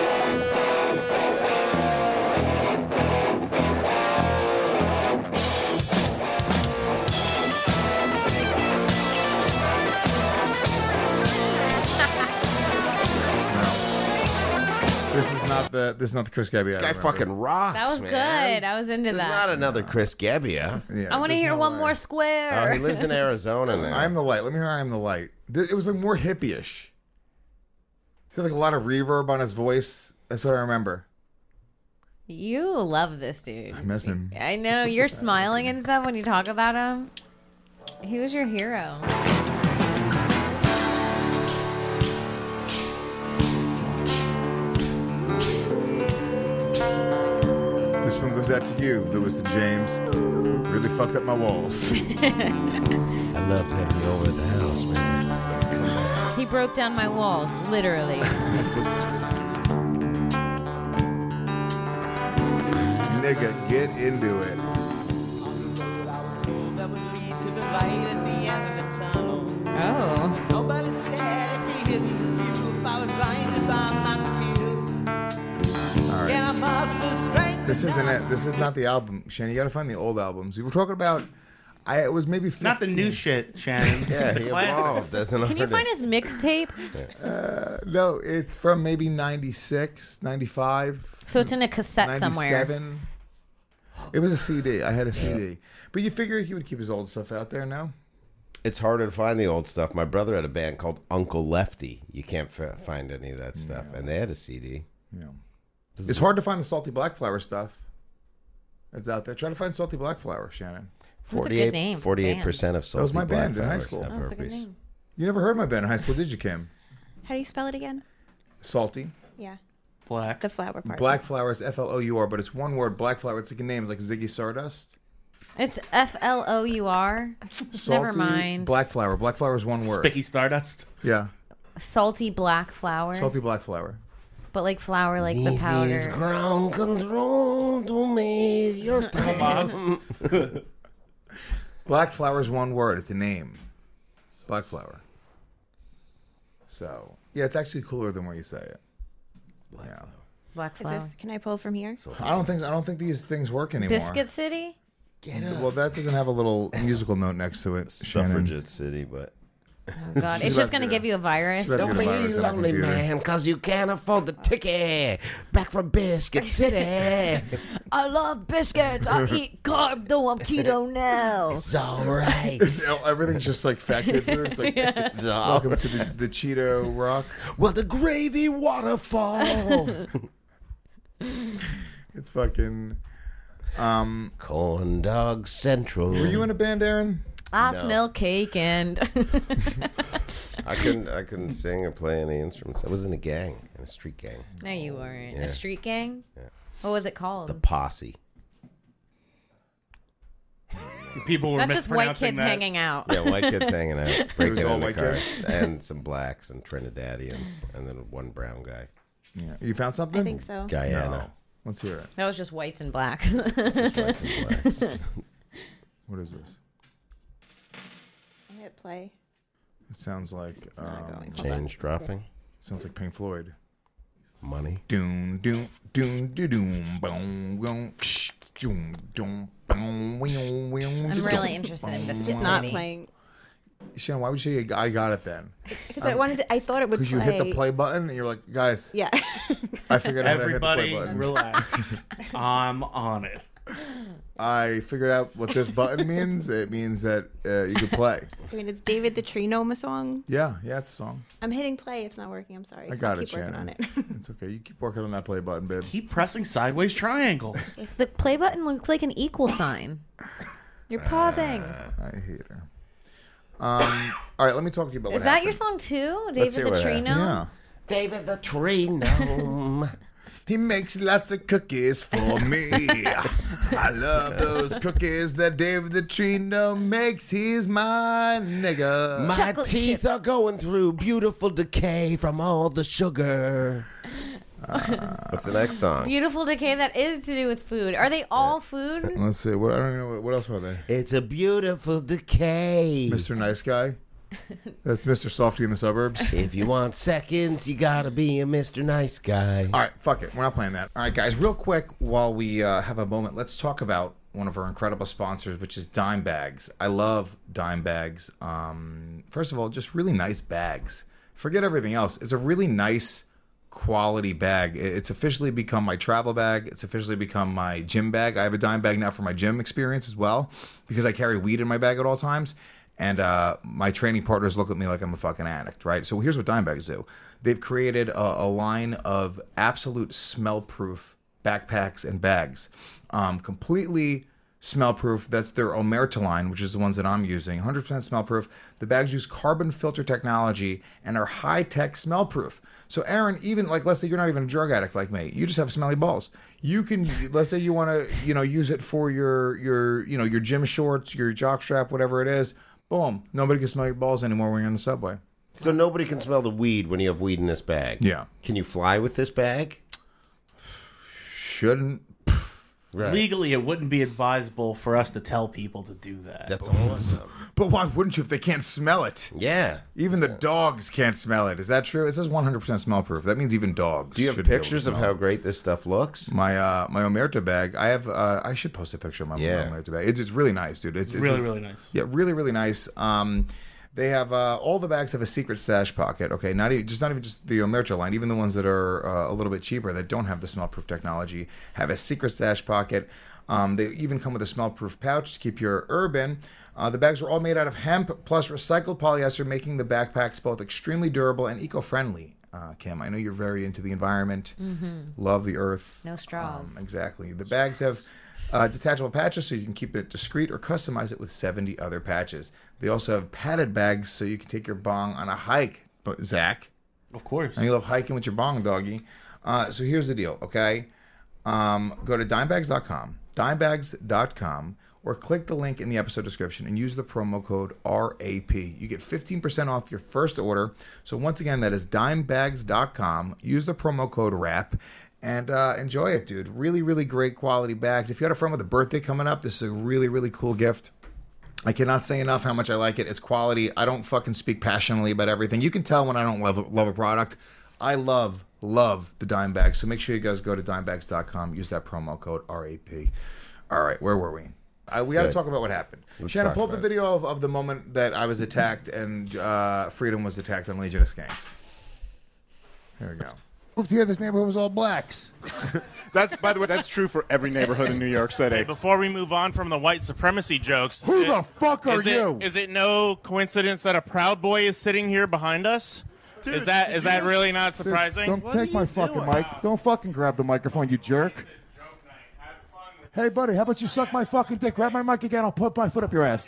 This is not the this is not the Chris Gabbia. I Guy remember. fucking rocks. That was man. good. I was into There's that. not another Chris Gabbia. Yeah, I want to there's hear no one way. more square. Oh, he lives in Arizona now. I am the light. Let me hear I am the light. Th- It was like more hippie-ish. He had like a lot of reverb on his voice. That's what I remember. You love this dude. I miss him. I know you're smiling and stuff when you talk about him. He was your hero. This one goes out to you, Lewis and James. Really fucked up my walls. I'd love to have you over at the house, man. He broke down my walls, literally. Nigga, get into it. Oh. Nobody said it'd be hidden view if I was blinded by my fears. All Can I right. muster strength? This isn't it. This is not the album, Shannon. You gotta find the old albums. We were talking about. I it was maybe fifteen. Not the new shit, Shannon. Yeah, The he classics. evolved as an Can you artist. find his mixtape? Uh, no, it's from maybe ninety-six, ninety-five. So it's in a cassette somewhere. ninety-seven. It was a C D. I had a C D. But you figure he would keep his old stuff out there now? It's harder to find the old stuff. My brother had a band called Uncle Lefty. You can't f- find any of that stuff. And they had a C D. Yeah. It's hard to find the Salty Black Flower stuff. It's out there. Try to find Salty Black Flower, Shannon. That's a good name. forty-eight percent of That salty was my black band in high flowers school. have Oh, that's a good herpes. name. You never heard my band in high school, did you, Kim? How do you spell it again? Salty. Yeah. Black. The flower part. Black Flower is F L O U R, but it's one word. Black Flower. It's like a name. It's like Ziggy Stardust. It's F L O U R. Salty Never mind. Black Flower. Black Flower is one word. Spicky Stardust. Yeah. Salty black flower. Salty Black Flower. But like flour, like the powder. Ground control to me your Tomas. Black Flower is one word. It's a name. Black Flower. So yeah, it's actually cooler than where you say it. Black Yeah. flower. Black Is flour. this, can I pull from here? I don't think I don't think these things work anymore. Biscuit City? Well, that doesn't have a little musical note next to it. Shannon. Suffragette City, but Oh, God. She's It's about just to going to get a- give you a virus. she's about to don't get a be virus on her lonely, computer. man, because you can't afford the ticket back from Biscuit City. I love biscuits. I eat carb, though I'm keto now. It's all right. It's, everything's just like fat kid food. It's like It's all welcome to the, the Cheeto Rock. Well, the gravy waterfall. It's fucking. Um, Corn Dog Central. were you in a band, Aaron? I No. smell cake and. I couldn't. I couldn't sing or play any instruments. I was in a gang, in a street gang, No, you weren't. Yeah. A street gang? Yeah. What was it called? the Posse. People were That's just white mispronouncing kids that. hanging out. Yeah, white kids hanging out, It breaking was all into white cars, kids? and some blacks and Trinidadians, and then one brown guy. Yeah. You found something? I think so. Guyana. No. Let's hear it. That was just whites and blacks. Just whites and blacks. What is this? I hit play. It sounds like not um, going. Hold on. Change dropping. sounds like Pink Floyd. Money. Doom doom doom doom doom boom boom ksh, doom doom boom boom boom. I'm really interested in Biscuit It's not City. playing. Shannon, why would you say I got it then? Because I wanted to, I thought it would play. Because you hit the play button and you're like, guys, Yeah. I figured out how to hit the Everybody play button. relax. I'm on it. I figured out what this button means. It means that uh, you can play. I mean, it's David the Tree Gnome song. Yeah, yeah, it's a song. I'm hitting play. It's not working. I'm sorry. I got I'll it, keep working Shannon. on it. It's okay. You keep working on that play button, babe. Keep pressing sideways triangle. The play button looks like an equal sign. You're pausing. I hate her. Um, all right, let me talk to you about Is what that happened. your song too? Let's hear David the what Tree happened. Gnome? Yeah. David the Tree Gnome. He makes lots of cookies for me. I love those cookies that David the Tree Gnome makes. He's my nigga. My Chocolate teeth chip. are going through beautiful decay from all the sugar. What's the next song? Beautiful decay that is to do with food. Are they all food? Let's see. What I don't even know. What, what else were they? It's a beautiful decay. Mister Nice Guy. That's Mister Softy in the Suburbs. If you want seconds, you gotta be a Mister Nice Guy. All right, fuck it. We're not playing that. All right, guys, real quick while we uh, have a moment, let's talk about one of our incredible sponsors, which is Dime Bags. I love Dime Bags. Um, first of all, just really nice bags. Forget everything else. It's a really nice quality bag. It's officially become my travel bag. It's officially become my gym bag. I have a Dime bag now for my gym experience as well because I carry weed in my bag at all times. And uh, my training partners look at me like I'm a fucking addict, right? So here's what Dime Bags do. They've created a, a line of absolute smell-proof backpacks and bags. Um, completely smell-proof. That's their Omerta line, which is the ones that I'm using. one hundred percent smell-proof. The bags use carbon filter technology and are high-tech smell-proof. So Aaron, even like, let's say you're not even a drug addict like me, you just have smelly balls. You can, let's say you want to, you know, use it for your, your, you know, your gym shorts, your jock strap, whatever it is. Boom. Nobody can smell your balls anymore when you're on the subway. So nobody can smell the weed when you have weed in this bag. Yeah. Can you fly with this bag? Shouldn't. Right. Legally, it wouldn't be advisable for us to tell people to do that. That's awesome. But why wouldn't you if they can't smell it? Yeah. Even the dogs can't smell it. Is that true? It says one hundred percent smell proof. That means even dogs. Do you have should be able to pictures of smell how it. great this stuff looks? My uh, my Omerta bag. I have. Uh, I should post a picture of my Yeah. Omerta bag. It's, it's really nice, dude. It's, it's really, it's- really nice. Yeah, really, really nice. Um, they have uh, all the bags have a secret stash pocket. Okay, not even just not even just the Omerta line. Even the ones that are uh, a little bit cheaper that don't have the smell proof technology have a secret stash pocket. Um, they even come with a smell-proof pouch to keep your herb in. Uh, the bags are all made out of hemp plus recycled polyester, making the backpacks both extremely durable and eco-friendly. Uh, Kim, I know you're very into the environment, Mm-hmm. love the earth. No straws. Um, exactly. The bags have Uh, detachable patches so you can keep it discreet or customize it with seventy other patches. They also have padded bags so you can take your bong on a hike. But Zach, of course, and you love hiking with your bong, doggy. Uh, so here's the deal, okay? Um, go to dimebags dot com, dimebags dot com, or click the link in the episode description and use the promo code R A P. You get fifteen percent off your first order. So once again, that is dimebags dot com. Use the promo code R A P. And uh, enjoy it, dude. Really, really great quality bags. If you had a friend with a birthday coming up, this is a really, really cool gift. I cannot say enough how much I like it. It's quality. I don't fucking speak passionately about everything. You can tell when I don't love, love a product. I love, love the Dime Bags. So make sure you guys go to dimebags dot com. Use that promo code R A P. All right, where were we? Uh, we got to talk about what happened. Let's Shannon, pull up the video of, of the moment that I was attacked and uh, Freedom was attacked on Legion of Skanks. Here we go. Moved here, this neighborhood was all blacks. That's, by the way, that's true for every neighborhood in New York City. Hey, before we move on from the white supremacy jokes, who it, the fuck are is you? It, is it no coincidence that a Proud Boy is sitting here behind us? Dude, is that is that really not surprising? Dude, don't take my fucking doing? mic. Don't fucking grab the microphone, you jerk. Hey, buddy, how about you suck my fucking dick? Grab my mic again. I'll put my foot up your ass.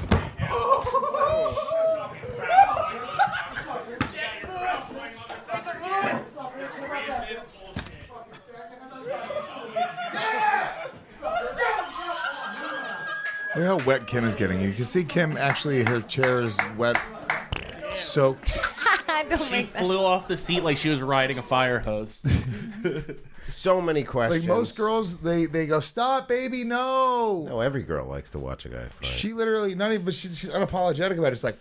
Look how wet Kim is getting. You can see Kim actually, her chair is wet, soaked. Don't she make that. flew off the seat like she was riding a fire hose. So many questions. Like most girls, they, they go, stop, baby, no. No, every girl likes to watch a guy fight. She literally, not even, but she, she's unapologetic about it. It's like,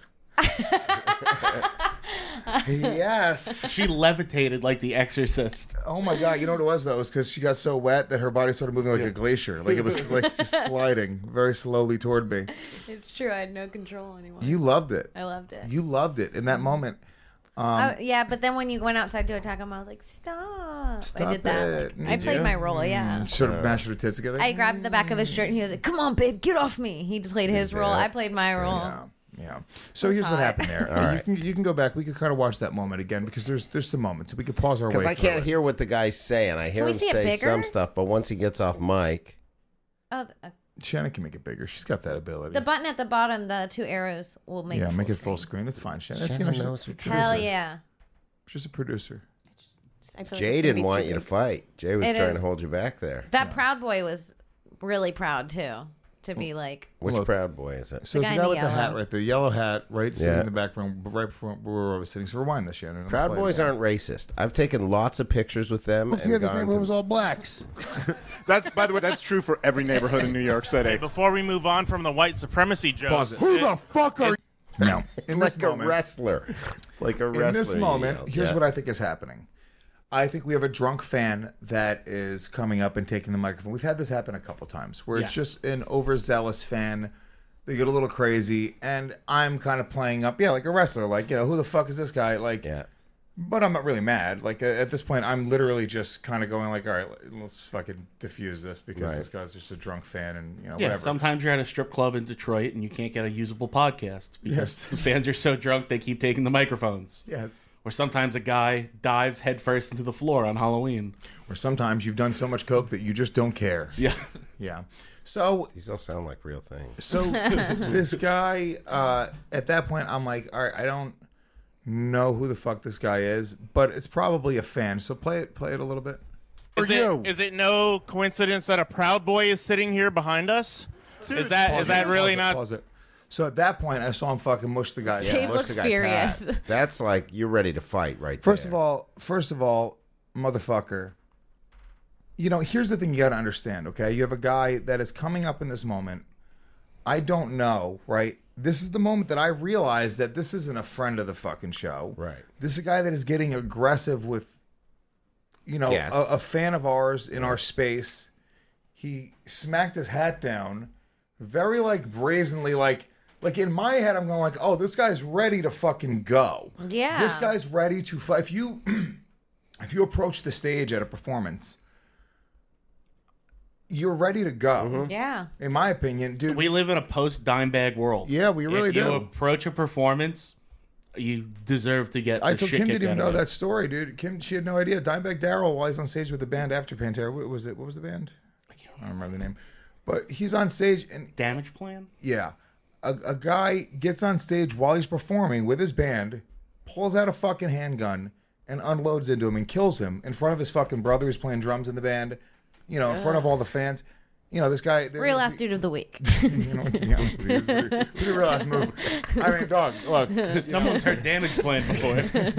yes. She levitated like the Exorcist. Oh my God. You know what it was, though? It was because she got so wet that her body started moving like yeah. a glacier. Like it was like just sliding very slowly toward me. It's true. I had no control anymore. You loved it. I loved it. You loved it in that moment. Um, oh, yeah, but then when you went outside to attack him, I was like, stop. Stop I did that. it. Like, I played you? my role, yeah. Mm, sort of mashed her tits together? I grabbed the back of his shirt and he was like, come on, babe, get off me. He played his role. I played my role. Yeah. Yeah. So here's hot. what happened there. All right. You can you can go back. We could kind of watch that moment again because there's there's some moments. So we could pause our way. Because I can't it. hear what the guy's saying. I hear can him we see say it bigger? some stuff, but once he gets off mic. Oh, uh, Shannon can make it bigger. She's got that ability. The button at the bottom, the two arrows, will make yeah, it full make it screen. full screen. It's fine. Shannon, Shannon you know, knows her Hell yeah. She's a producer. I feel Jay like didn't want you to fight. Jay was It trying is. to hold you back there. That Proud Boy was really proud, too, to be like... Which Look, Proud Boy is it? So The it's guy the guy in with the the hat yellow. right there. The yellow hat, right? Sitting Yeah. in the background, right before where I was sitting. So rewind this, Shannon. Let's Proud play it Boys again. aren't racist. I've taken lots of pictures with them. Moved and here, this gone neighborhood to- was all blacks. That's, by the way, that's true for every neighborhood in New York City. Hey, before we move on from the white supremacy jokes, Pause it. Who the fuck are you? No. In like this a moment, wrestler. Like a wrestler. in this you moment, yelled. here's Yeah. what I think is happening. I think we have a drunk fan that is coming up and taking the microphone. We've had this happen a couple times where Yes. it's just an overzealous fan. They get a little crazy, and I'm kind of playing up, yeah, like a wrestler. Like, you know, who the fuck is this guy? Like, Yeah. but I'm not really mad. Like, uh, at this point, I'm literally just kind of going like, all right, let's fucking diffuse this because Right. this guy's just a drunk fan and, you know, Yeah, whatever. sometimes you're at a strip club in Detroit and you can't get a usable podcast because Yes. the fans are so drunk they keep taking the microphones. Yes. Or sometimes a guy dives headfirst into the floor on Halloween. Or sometimes you've done so much coke that you just don't care. Yeah. Yeah. So These all sound like real things. So this guy, uh, at that point, I'm like, all right, I don't know who the fuck this guy is, but it's probably a fan. So play it, play it a little bit. is it, is it no coincidence that a Proud Boy is sitting here behind us? Is that Pause is that it, really pause it, not? pause it. So at that point, I saw him fucking mush the guy. Dave mush looks the guy's furious. hat. That's like you're ready to fight right First there. of all, first of all, motherfucker. You know, here's the thing you got to understand, okay? You have a guy that is coming up in this moment. I don't know, right? This is the moment that I realize that this isn't a friend of the fucking show. Right. This is a guy that is getting aggressive with, you know, Yes. a, a fan of ours in our space. He smacked his hat down very, like, brazenly, like, like in my head, I'm going like, oh, this guy's ready to fucking go. Yeah. This guy's ready to fight. If you, if you approach the stage at a performance, you're ready to go. Yeah. In my opinion, dude. We live in a post dime bag world. Yeah, we really if do. you approach a performance, you deserve to get. I the told shit Kim kicked didn't even out of know you. that story, dude. Kim, she had no idea. Dimebag Darrell, while he's on stage with the band after Pantera, what was it? What was the band? I can't remember the name. But he's on stage and Damage Plan. Yeah, a, a guy gets on stage while he's performing with his band, pulls out a fucking handgun and unloads into him and kills him in front of his fucking brother who's playing drums in the band. You know, in front of all the fans. You know, this guy... Real ass dude of the week. You know, to be honest with you, it's pretty, pretty real ass move. I mean, dog, look. Someone's heard Damage Plan before.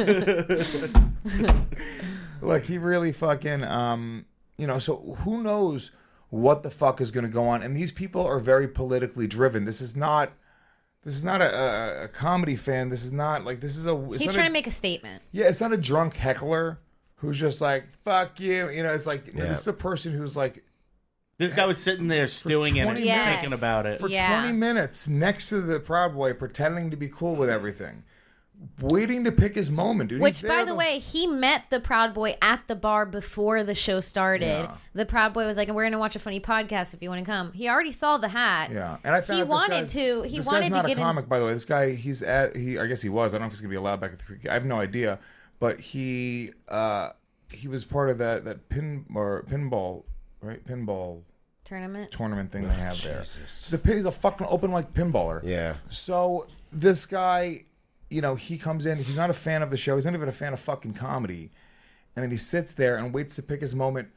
Look, he really fucking, um, you know, so who knows what the fuck is going to go on. And these people are very politically driven. This is not... This is not a, a, a comedy fan. This is not, like, this is a... It's He's not trying a, to make a statement. Yeah, it's not a drunk heckler who's just like, fuck you. You know, it's like, no, Yeah. this is a person who's like... This guy was sitting there stewing in it, Yes. thinking about it. For twenty minutes next to the Proud Boy, pretending to be cool with everything. Waiting to pick his moment, dude. Which, He's by there the way, he met the Proud Boy at the bar before the show started. Yeah. The Proud Boy was like, "We're gonna watch a funny podcast if you want to come." He already saw the hat. Yeah, and I found he out this wanted guy's- to. He this wanted guy's not to get a comic, in. by the way. This guy, he's at he. I guess he was. I don't know if he's gonna be allowed back at the creek. I have no idea, but he uh he was part of that that pin or pinball right pinball Tournament. tournament thing they have there. He's a pin. He's a fucking open mic pinballer. Yeah. So this guy, you know, he comes in. He's not a fan of the show. He's not even a fan of fucking comedy. And then he sits there and waits to pick his moment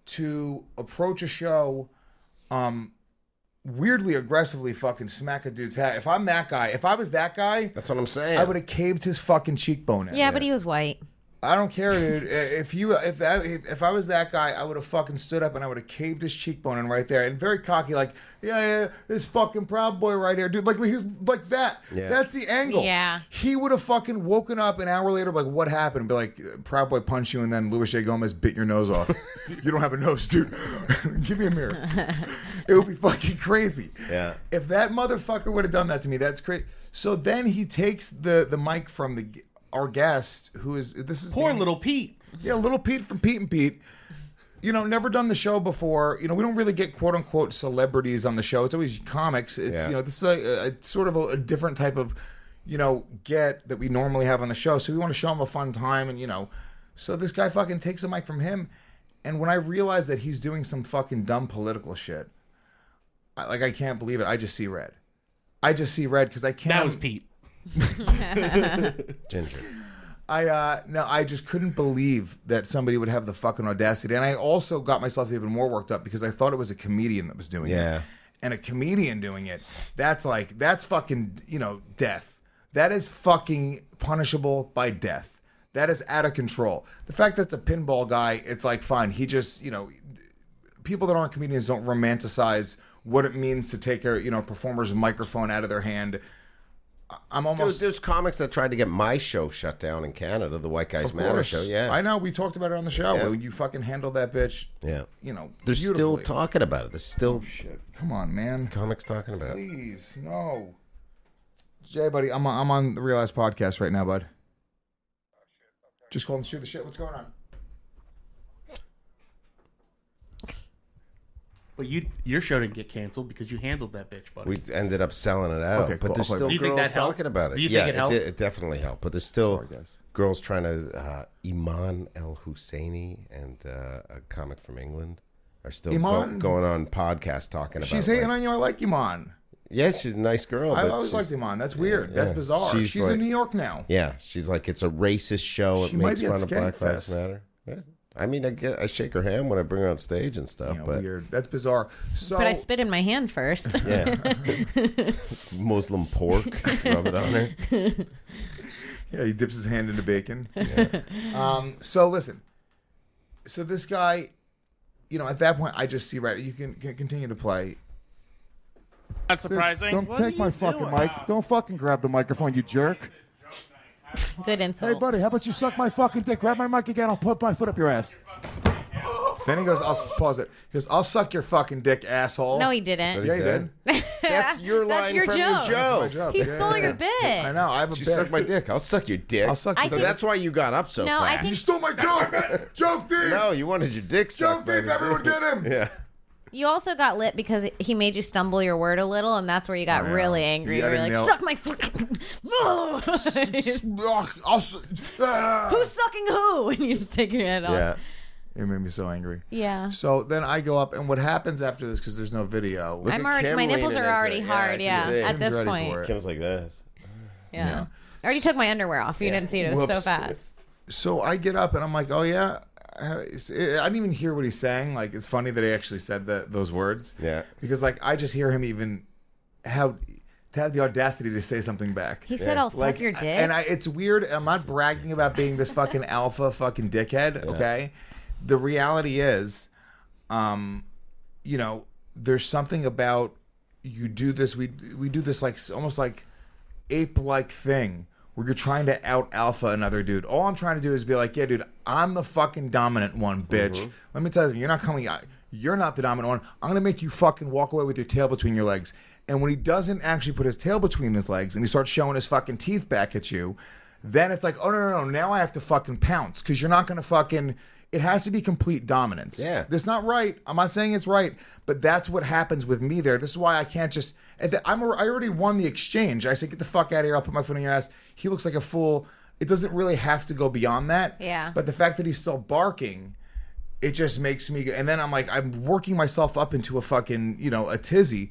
to approach a show, um, weirdly aggressively fucking smack a dude's hat. If I'm that guy, if I was that guy, that's what I'm saying. I would have caved his fucking cheekbone in. Yeah, but he was white. I don't care, dude. If you, if that, if I was that guy, I would have fucking stood up and I would have caved his cheekbone in right there, and very cocky, like, yeah, yeah, this fucking Proud Boy right here, dude. Like he's like that. Yeah. That's the angle. Yeah. He would have fucking woken up an hour later, like, what happened? Be like, Proud Boy punched you, and then Louis J. Gomez bit your nose off. You don't have a nose, dude. Give me a mirror. It would be fucking crazy. Yeah. If that motherfucker would have done that to me, that's crazy. So then he takes the the mic from the our guest, who is this is Poor Danny- little Pete. Yeah, little Pete from Pete and Pete. You know, never done the show before. You know, we don't really get quote unquote celebrities on the show. It's always comics. It's Yeah. you know, this is a, a sort of a, a different type of, you know, get that we normally have on the show. So we want to show him a fun time, and you know, so this guy fucking takes the mic from him, and when I realize that he's doing some fucking dumb political shit, I, like I can't believe it. I just see red. I just see red because I can't. That was Pete. Ginger. I uh no, I just couldn't believe that somebody would have the fucking audacity. And I also got myself even more worked up because I thought it was a comedian that was doing it. Yeah. And a comedian doing it, that's like that's fucking, you know, death. That is fucking punishable by death. That is out of control. The fact that it's a pinball guy, it's like fine. He just, you know, people that aren't comedians don't romanticize what it means to take a, you know, performer's microphone out of their hand. I'm almost. Dude, there's comics that tried to get my show shut down in Canada, the White Guys Of Matter course. show. Yeah, I know. We talked about it on the show. Yeah. When you fucking handled that bitch. Yeah, You know, they're still beautifully. talking about it. There's still Oh, shit. Come on, man. comics talking about it. Please, no. Jay, buddy, I'm I'm on the Real Ass podcast right now, bud. Just calling to shoot the shit. What's going on? But you, your show didn't get canceled because you handled that bitch, buddy. We ended up selling it out, Okay, but cool. there's I'll play still Do you think girls that helped? talking about it. Do you yeah, think it helped? did, it definitely helped. But there's still Sorry, guys. girls trying to. Uh, Iman El Husseini and uh, a comic from England are still go, Iman? going on podcasts talking about. She's like- hating on you. I like Iman. Yeah, she's a nice girl. I but always she's- liked Iman. That's weird. yeah, That's yeah. bizarre. She's, She's like- in New York now. Yeah, she's like it's a racist show. She it might makes be at fun of Black Lives Skankfest. Matter. Yeah. I mean, I get I shake her hand when I bring her on stage and stuff, You know, but weird. That's bizarre. So But I spit in my hand first. yeah, Muslim pork, rub it on her. yeah, he dips his hand into bacon. Um. So listen. So this guy, you know, at that point, I just see right. You can, can continue to play. Not surprising. Don't take my fucking mic. Don't fucking grab the microphone, you jerk. Good Hey, insult. buddy, how about you suck my fucking dick? Grab my mic again. I'll put my foot up your ass. Then he goes, I'll pause it. He goes, I'll suck your fucking dick, asshole. No, he didn't. Yeah, he did. That's your That's line your from joke. your joke. My job. He Yeah, stole yeah, your yeah. bit. I know. I have a You bit. suck my dick. I'll suck your dick. I'll suck I your so think- that's why you got up so No, I fast. think- You stole my joke. Joke thief. No, you wanted your dick Joke sucked. by thief. the Everyone dude. get him. Yeah. You also got lit because he made you stumble your word a little, and that's where you got Oh, yeah. really angry. Yeah, I You were didn't like, nail- suck my fucking... Ugh, I'll su- ah. Who's sucking who? And you just take your head off. Yeah. It made me so angry. Yeah. So then I go up, and what happens after this, because there's no video. Look I'm already, my nipples are already hard, yeah, yeah at this point. Kim's like this. Yeah. yeah. I already took my underwear off. You yeah. didn't see it. It was Whoops. so fast. So I get up, and I'm like, oh, yeah. I didn't even hear what he's saying. Like, it's funny that he actually said that those words. Yeah. Because, like, I just hear him even how to have the audacity to say something back. He said, yeah. "I'll like, suck your dick." And I, it's weird. I'm not bragging about being this fucking alpha fucking dickhead. Okay. Yeah. The reality is, um, you know, there's something about you do this. We we do this like almost like ape-like thing where you're trying to out alpha another dude. All I'm trying to do is be like, yeah, dude, I'm the fucking dominant one, bitch. Mm-hmm. Let me tell you, you're not coming. You're not the dominant one. I'm gonna make you fucking walk away with your tail between your legs. And when he doesn't actually put his tail between his legs and he starts showing his fucking teeth back at you, then it's like, oh, no, no, no. Now I have to fucking pounce because you're not going to fucking... It has to be complete dominance. Yeah. That's not right. I'm not saying it's right, but that's what happens with me there. This is why I can't just... I'm, I already won the exchange. I say, get the fuck out of here. I'll put my foot in your ass. He looks like a fool. It doesn't really have to go beyond that. Yeah. But the fact that he's still barking... It just makes me... And then I'm like, I'm working myself up into a fucking, you know, a tizzy.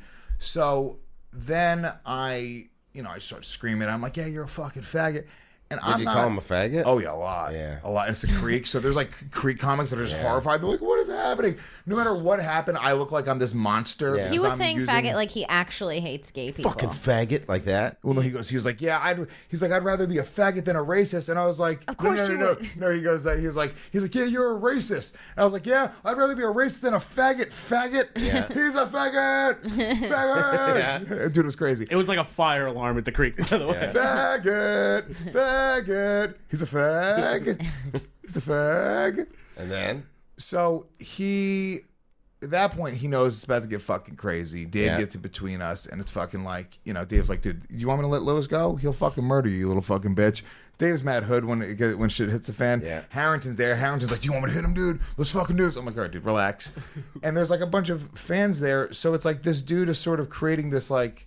So then I, you know, I start screaming. I'm like, yeah, you're a fucking faggot. And Did I'm you not, call him a faggot? Oh, yeah, a lot. Yeah. A lot. It's the Creek. So there's like Creek comics that are just yeah. horrified. They're like, what is happening? No matter what happened, I look like I'm this monster. Yeah. He was I'm saying using... faggot like he actually hates gay people. Fucking faggot like that? Well, no, he goes, he was like, yeah, I'd, he's like, I'd rather be a faggot than a racist. And I was like, of course no, no, you no, would. no. No, he goes, uh, he was like, he's like, yeah, you're a racist. And I was like, yeah, I'd rather be a racist than a faggot. Faggot. Yeah. He's a faggot. Faggot. Yeah. Dude, it was crazy. It was like a fire alarm at the Creek, by the way. Yeah. Faggot. Faggot. He's a fag. He's a fag. And then? So he, at that point, he knows it's about to get fucking crazy. Dave yeah. gets in between us, and it's fucking like, you know, Dave's like, dude, you want me to let Lewis go? He'll fucking murder you, you little fucking bitch. Dave's mad hood when it get, when shit hits the fan. Yeah. Harrington's there. Harrington's like, do you want me to hit him, dude? Let's fucking do this. I'm like, all right, dude, relax. And there's like a bunch of fans there. So it's like this dude is sort of creating this like,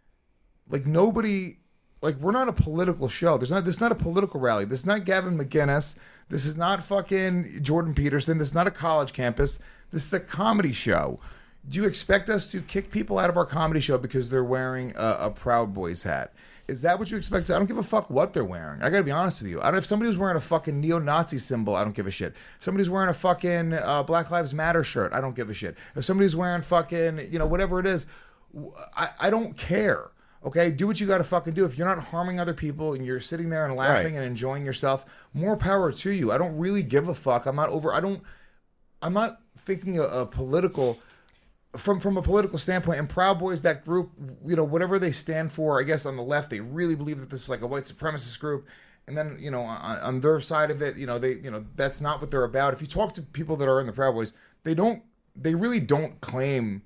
like nobody... Like, we're not a political show. There's not. This is not a political rally. This is not Gavin McInnes. This is not fucking Jordan Peterson. This is not a college campus. This is a comedy show. Do you expect us to kick people out of our comedy show because they're wearing a, a Proud Boys hat? Is that what you expect? I don't give a fuck what they're wearing. I gotta be honest with you. I don't. If somebody was wearing a fucking neo-Nazi symbol, I don't give a shit. If somebody's wearing a fucking uh, Black Lives Matter shirt, I don't give a shit. If somebody's wearing fucking, you know, whatever it is, I, I don't care. Okay, do what you got to fucking do. If you're not harming other people and you're sitting there and laughing right. and enjoying yourself, more power to you. I don't really give a fuck. I'm not over. I don't. I'm not thinking a, a political, from from a political standpoint. And Proud Boys, that group, you know, whatever they stand for, I guess on the left, they really believe that this is like a white supremacist group. And then, you know, on, on their side of it, you know, they, you know, that's not what they're about. If you talk to people that are in the Proud Boys, they don't. They really don't claim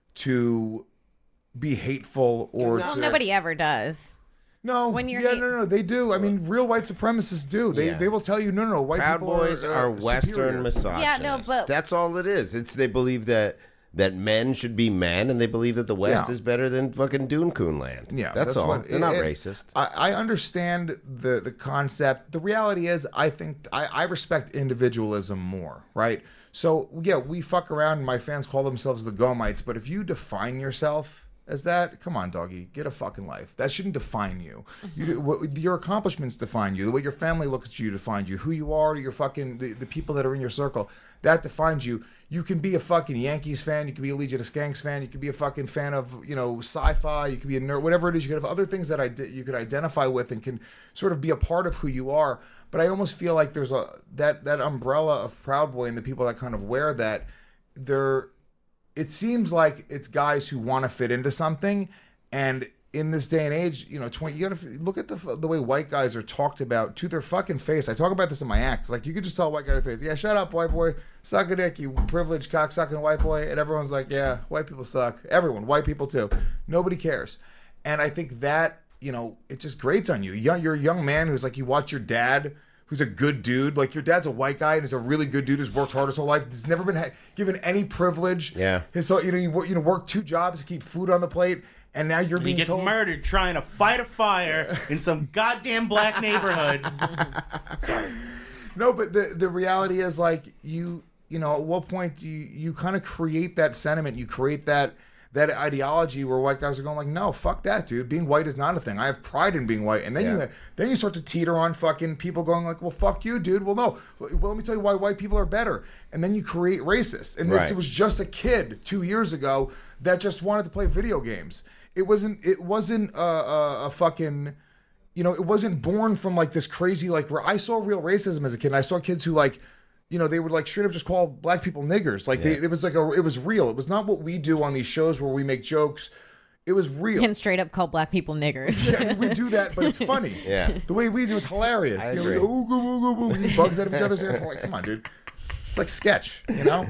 to be hateful or no, to, nobody ever does. No, when you're yeah, hate- no, no, they do. I mean, real white supremacists do. They Yeah. they will tell you, no, no, no, white Proud people Boys are, are uh, Western superior. misogynists. Yeah, no, but- that's all it is. It's they believe that that men should be men, and they believe that the West Yeah. is better than fucking Dune Coon land. Yeah, that's, all. what- They're not it- racist. I, I understand the the concept. The reality is, I think I, I respect individualism more, right? So yeah, we fuck around, and my fans call themselves the Gomites. But if you define yourself as that, come on, doggy, get a fucking life. That shouldn't define you. You do, what, your accomplishments define you. The way your family looks at you defines you. Who you are to your fucking the, the people that are in your circle, that defines you. You can be a fucking Yankees fan. You can be a Legion of Skanks fan. You can be a fucking fan of, you know, sci-fi. You can be a nerd. Whatever it is, you can have other things that I you could identify with and can sort of be a part of who you are. But I almost feel like there's a that that umbrella of Proud Boy and the people that kind of wear that. They're it seems like it's guys who want to fit into something, and in this day and age, you know, twenty. You gotta look at the the way white guys are talked about to their fucking face. I talk about this in my acts. Like, you could just tell a white guy to face, yeah, shut up, white boy, suck a dick, you privileged cocksucking white boy, and everyone's like, yeah, white people suck. Everyone, white people too. Nobody cares, and I think that, you know, it just grates on you. You're a young man who's like, you watch your dad, who's a good dude. Like, your dad's a white guy and is a really good dude who's worked hard his whole life. He's never been ha- given any privilege. Yeah. His whole, you know, you, work, you know, work two jobs to keep food on the plate, and now you're and being he gets told murdered trying to fight a fire in some goddamn black neighborhood. No, but the the reality is, like, you. you know, at what point do you, you kind of create that sentiment, you create that that ideology where white guys are going like, no, fuck that, dude. Being white is not a thing. I have pride in being white. And then Yeah. you then you start to teeter on fucking people going like, well, fuck you, dude. Well, no. Well, let me tell you why white people are better. And then you create racists. And this, Right. it was just a kid two years ago that just wanted to play video games. It wasn't. It wasn't a, a, a fucking. You know, it wasn't born from like this crazy like. Where I saw real racism as a kid. And I saw kids who like. You know, they would like straight up just call black people niggers. Like Yeah. they, it was like a, it was real. It was not what we do on these shows where we make jokes. It was real. And straight up call black people niggers. Yeah, we do that, but it's funny. Yeah. The way we do is hilarious. I You know, agree. we go, ooh, ooh, ooh, ooh, ooh, we eat bugs out of each other's ears. I'm like, come on, dude. It's like sketch, you know?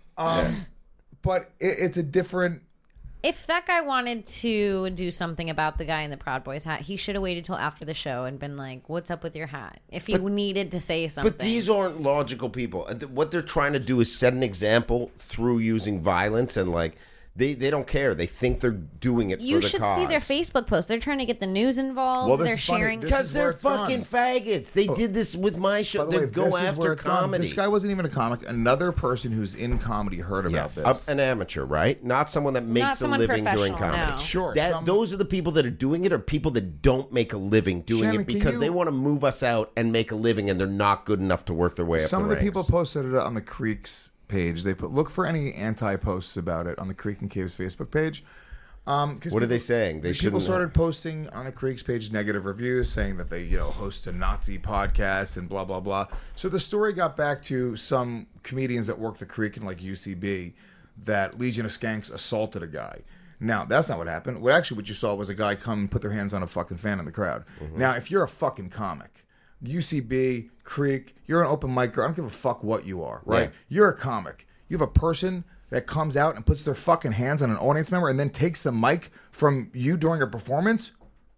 Um, But it, it's a different. If that guy wanted to do something about the guy in the Proud Boys hat, he should have waited till after the show and been like, "What's up with your hat?" If he But- needed to say something. But these aren't logical people. And th- What they're trying to do is set an example through using violence, and like they, they don't care. They think they're doing it you for the should cause. see their Facebook posts. They're trying to get the news involved. Well, this they're is funny. sharing This Because is where they're it's gone. fucking faggots. They did this with my show. By the They way, go this is after where it's gone. comedy. This guy wasn't even a comic. Another person who's in comedy heard about Yeah, this. a- an amateur, right? Not someone that makes a someone living doing professional, comedy. no. Sure, That some- those are the people that are doing it, or people that don't make a living doing Shannon, it can because you- they want to move us out and make a living, and they're not good enough to work their way up. Some the of the ranks. people posted it on the Creeks page. They put look for any anti-posts about it on the Creek and Caves Facebook page. Um, 'cause What are they people- saying? They people shouldn't- started posting on the Creeks page negative reviews saying that they, you know, host a Nazi podcast and blah blah blah. So the story got back to some comedians that work the Creek and like U C B that Legion of Skanks assaulted a guy. Now that's not what happened. What actually what you saw was a guy come and put their hands on a fucking fan in the crowd. Mm-hmm. Now if you're a fucking comic, U C B, Creek, you're an open micer. I don't give a fuck what you are, right? Yeah. You're a comic. You have a person that comes out and puts their fucking hands on an audience member and then takes the mic from you during a performance.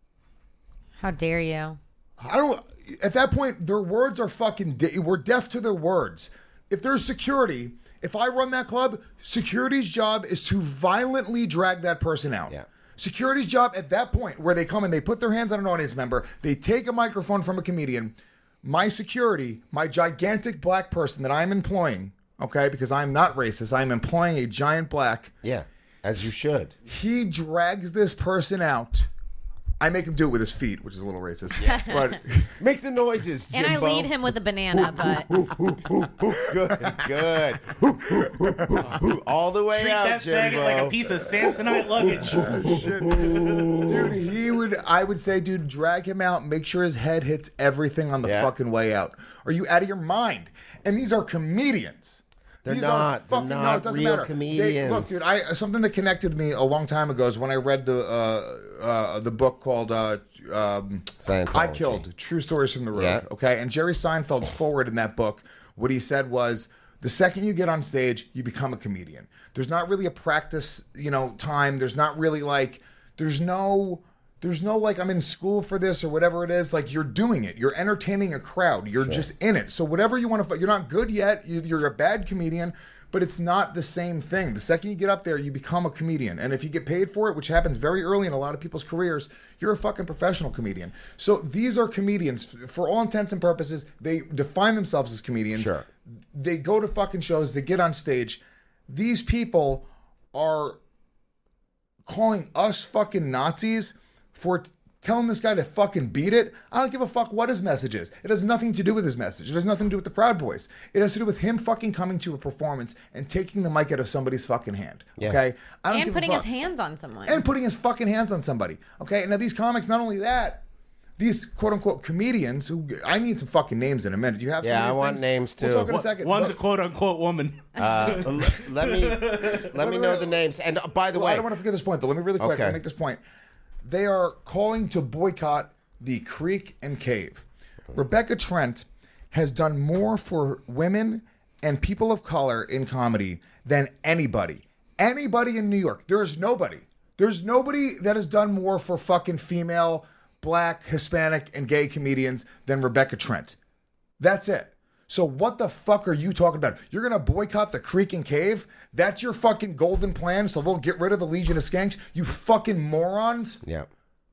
How dare you? I don't. At that point, their words are fucking. De- we're deaf to their words. If there's security, if I run that club, security's job is to violently drag that person out. Yeah. Security's job at that point, where they come and they put their hands on an audience member, they take a microphone from a comedian. My security, my gigantic black person that I'm employing, okay, because I'm not racist, I'm employing a giant black. Yeah, as you should. He drags this person out. I make him do it with his feet, which is a little racist. But make the noises, And I Jimbo. lead him with a banana, but Good, good. All the way Treat out, that Jimbo. faggot like a piece of Samsonite luggage. dude, he would. I would say, dude, drag him out. Make sure his head hits everything on the Yeah. fucking way out. Are you out of your mind? And these are comedians. They're These not. Are They're fucking, no, not it doesn't real matter. They, comedians. look, dude, I something that connected me a long time ago is when I read the uh, uh, the book called uh, um, Scientology. I Killed: True Stories from the Road. Yeah. Okay, and Jerry Seinfeld's forward in that book, what he said was, the second you get on stage, you become a comedian. There's not really a practice, you know, time. There's not really like, there's no, there's no like, I'm in school for this or whatever it is. Like, you're doing it. You're entertaining a crowd. You're just in it. So whatever you want to, you're not good yet. You- You're a bad comedian, but it's not the same thing. The second you get up there, you become a comedian. And if you get paid for it, which happens very early in a lot of people's careers, you're a fucking professional comedian. So these are comedians. For all intents and purposes, they define themselves as comedians. Sure. They go to fucking shows, they get on stage. These people are calling us fucking Nazis for t- telling this guy to fucking beat it. I don't give a fuck what his message is. It has nothing to do with his message. It has nothing to do with the Proud Boys. It has to do with him fucking coming to a performance and taking the mic out of somebody's fucking hand. Yeah. Okay? I don't and give putting a his fuck. hands on someone. And putting his fucking hands on somebody. Okay? And now these comics, not only that, these quote unquote comedians who I need some fucking names in a minute. Do you have some Yeah, of these I want things? names, We'll too. talk in a One- second. One's But- a quote unquote woman. Uh, l- let me let me know the names. And uh, by the Well, way, I don't want to forget this point, though. Let me really quick Okay. I'll make this point. They are calling to boycott the Creek and Cave. Rebecca Trent has done more for women and people of color in comedy than anybody. Anybody in New York. There is nobody. There's nobody that has done more for fucking female, black, Hispanic, and gay comedians than Rebecca Trent. That's it. So what the fuck are you talking about? You're going to boycott the Creek and Cave? That's your fucking golden plan so they'll get rid of the Legion of Skanks? You fucking morons? yeah.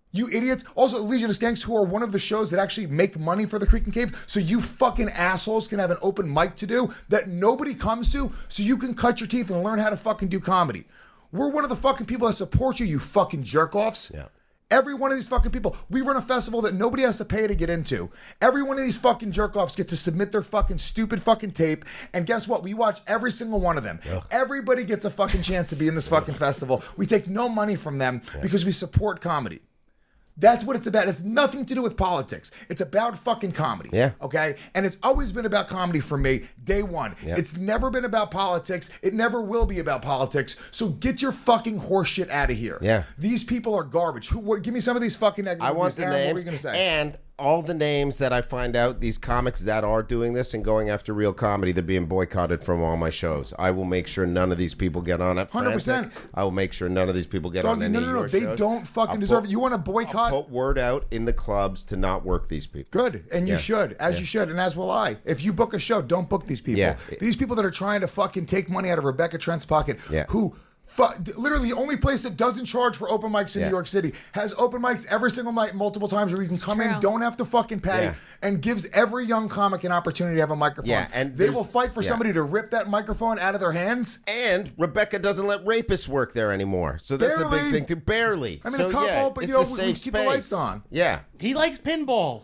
You idiots. Also, Legion of Skanks, who are one of the shows that actually make money for the Creek and Cave, so you fucking assholes can have an open mic to do that nobody comes to, so you can cut your teeth and learn how to fucking do comedy. We're one of the fucking people that support you, you fucking jerk-offs. Yeah. Every one of these fucking people. We run a festival that nobody has to pay to get into. Every one of these fucking jerk-offs get to submit their fucking stupid fucking tape, and guess what? We watch every single one of them. Ugh. Everybody gets a fucking chance to be in this fucking festival. We take no money from them yeah. because we support comedy. That's what it's about. It's nothing to do with politics. It's about fucking comedy. Yeah. Okay? And it's always been about comedy for me, day one. Yeah. It's never been about politics. It never will be about politics. So get your fucking horse shit out of here. Yeah. These people are garbage. Who? What, give me some of these fucking negative I want reviews. the Aaron, names. what were you going to say? And all the names that I find out, these comics that are doing this and going after real comedy, they're being boycotted from all my shows. I will make sure none of these people get on at one hundred percent. Frantic. I will make sure none of these people get Dog, on any no, no, no, of your they shows. don't fucking I'll deserve put, it. You want to boycott? I'll put word out in the clubs to not work these people. Good, and you Yeah. should, as Yeah. you should, and as will I. If you book a show, don't book these people. Yeah. These people that are trying to fucking take money out of Rebecca Trent's pocket, Yeah. who... Fu- literally the only place that doesn't charge for open mics in Yeah. New York City has open mics every single night, multiple times, where you can come true. in, don't have to fucking pay, Yeah. and gives every young comic an opportunity to have a microphone. Yeah, and they there's- will fight for yeah. somebody to rip that microphone out of their hands. And Rebecca doesn't let rapists work there anymore. So that's a Barely. big thing too. Barely. I mean, so, a couple, yeah, but it's you know, a we, we safe keep the space. lights on. Yeah. He likes pinball.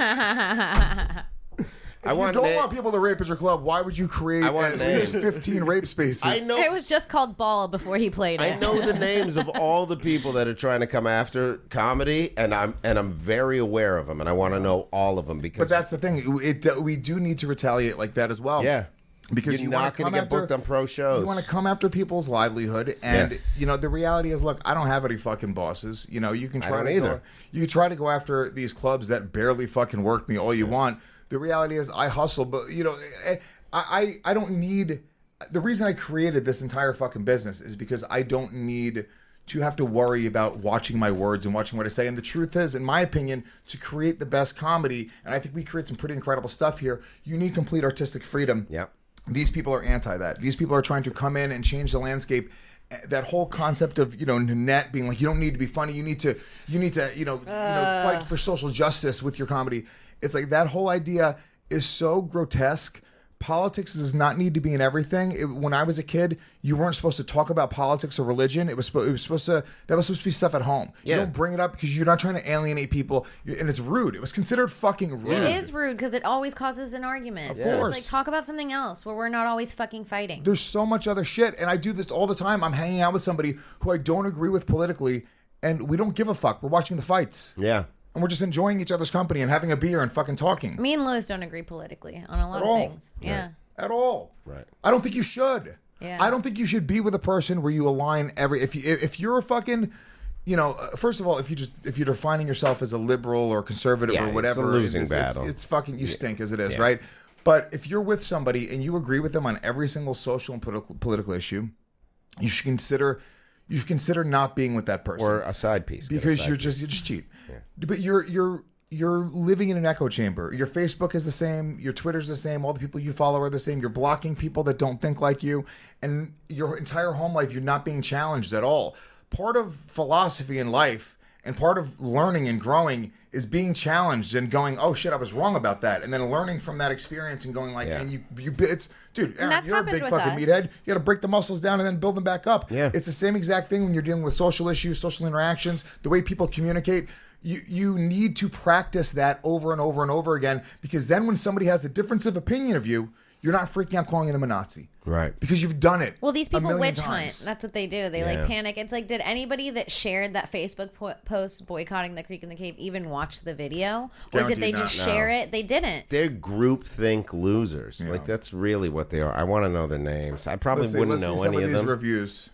If I you want don't na- want people to rape at your club, why would you create I want at names. least fifteen rape spaces? I know. It was just called Ball before he played it. I know the names of all the people that are trying to come after comedy, and I'm and I'm very aware of them, and I want to know all of them because. But that's the thing. It, we do need to retaliate like that as well. Yeah. Because You're you want not to going come to get after, booked on pro shows. You want to come after people's livelihood, and Yeah. you know the reality is, look, I don't have any fucking bosses. You know, you can I try don't to either. Go, you try to go after these clubs that barely fucking work me all you want. The reality is, I hustle, but you know, I I, I don't need. The reason I created this entire fucking business is because I don't need to have to worry about watching my words and watching what I say. And the truth is, in my opinion, to create the best comedy, and I think we create some pretty incredible stuff here, you need complete artistic freedom. Yep. These people are anti that. These people are trying to come in and change the landscape. That whole concept of, you know, Nanette being like, you don't need to be funny. You need to, you need to, you know, you know, fight for social justice with your comedy. It's like that whole idea is so grotesque. Politics does not need to be in everything. It, when I was a kid, you weren't supposed to talk about politics or religion. It was, spo- it was supposed to, that was supposed to be stuff at home. Yeah. You don't bring it up because you're not trying to alienate people, and it's rude. It was considered fucking rude. It is rude because it always causes an argument. Of so course. it's like, talk about something else where we're not always fucking fighting. There's so much other shit, and I do this all the time. I'm hanging out with somebody who I don't agree with politically, and we don't give a fuck. We're watching the fights. Yeah. And we're just enjoying each other's company and having a beer and fucking talking. Me and Lois don't agree politically on a lot At of all. things. Yeah. Right. At all. Right. I don't think you should. Yeah. I don't think you should be with a person where you align every. If you if you're a fucking, you know, uh, first of all, if you just if you're defining yourself as a liberal or conservative Yeah, or it's whatever, a losing it's, it's, battle. It's, it's fucking you stink as it is, Yeah. right? But if you're with somebody and you agree with them on every single social and political political issue, you should consider. You should consider not being with that person Or a side piece. Get a because side you're piece. just you just cheat. But you're you're you're living in an echo chamber. Your Facebook is the same, your Twitter's the same, all the people you follow are the same. You're blocking people that don't think like you, and your entire home life you're not being challenged at all. Part of philosophy in life and part of learning and growing is being challenged and going, "Oh shit, I was wrong about that," and then learning from that experience and going like, Yeah. "And you, you, it's dude, Aaron, that's you're a happened big with fucking us. meathead. You got to break the muscles down and then build them back up." Yeah. It's the same exact thing when you're dealing with social issues, social interactions, the way people communicate. You you need to practice that over and over and over again, because then when somebody has a difference of opinion of you, you're not freaking out calling them a Nazi. Right. Because you've done it. Well, these a people million witch times. hunt. That's what they do. They Yeah. like panic. It's like, did anybody that shared that Facebook po- post boycotting the Creek in the Cave even watch the video, or did Guaranteed they not. just No. share it? They didn't. They're groupthink losers. Yeah. Like that's really what they are. I want to know their names. I probably Let's see, wouldn't let's see know some any of of these them. reviews.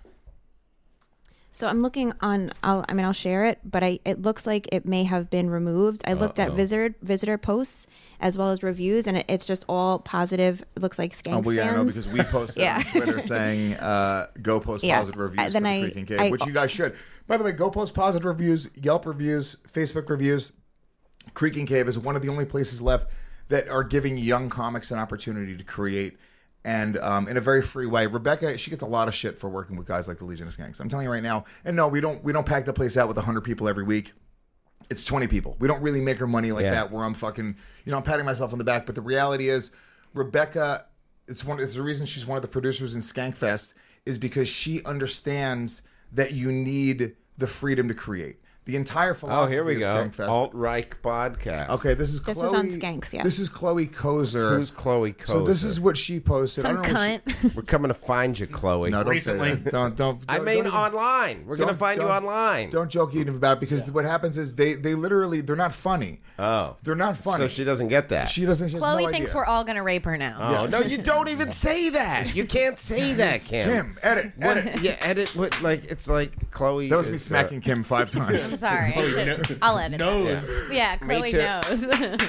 So I'm looking on. I'll, I mean, I'll share it, but I it looks like it may have been removed. I looked at Uh-oh. visitor visitor posts as well as reviews, and it, it's just all positive. It looks like Skanks Oh, well, yeah, I know, fans. because we posted Yeah. on Twitter saying, uh, go post Yeah. positive reviews Uh, for then the I- Creek and Cave, I- which you guys should. By the way, go post positive reviews, Yelp reviews, Facebook reviews. Creek and Cave is one of the only places left that are giving young comics an opportunity to create, and um, in a very free way. Rebecca, she gets a lot of shit for working with guys like the Legion of Skanks. I'm telling you right now. And no, we don't we don't pack the place out with one hundred people every week. it's twenty people. We don't really make her money like Yeah. that where I'm fucking, you know, I'm patting myself on the back. But the reality is, Rebecca, it's one. It's the reason she's one of the producers in Skankfest is because she understands that you need the freedom to create. The entire Oh, philosophy here we of go. Skankfest. Alt-Reich podcast. Okay, this is This Chloe. was on Skanks, yeah. This is Chloe Kozer. Who's Chloe Kozer? So this is what she posted. I Some don't know what she- cunt. We're coming to find you, Chloe. No, don't Recently. say that. Don't, don't, I don't- mean don't even- online. We're going to don't- find you don't- online. Don't joke even about it because what happens is they, they literally, they're not funny. Oh. They're not funny. So she doesn't get that. She doesn't, she has Chloe no thinks idea. we're all gonna rape her now. Oh, no, you don't even say that. You can't say that, Kim. Kim, edit, What, edit. yeah, edit. What, like, it's like Chloe. That was me is, uh, smacking Kim five times. I'm sorry. no- I'll edit that. Knows. Yeah, Chloe too. knows.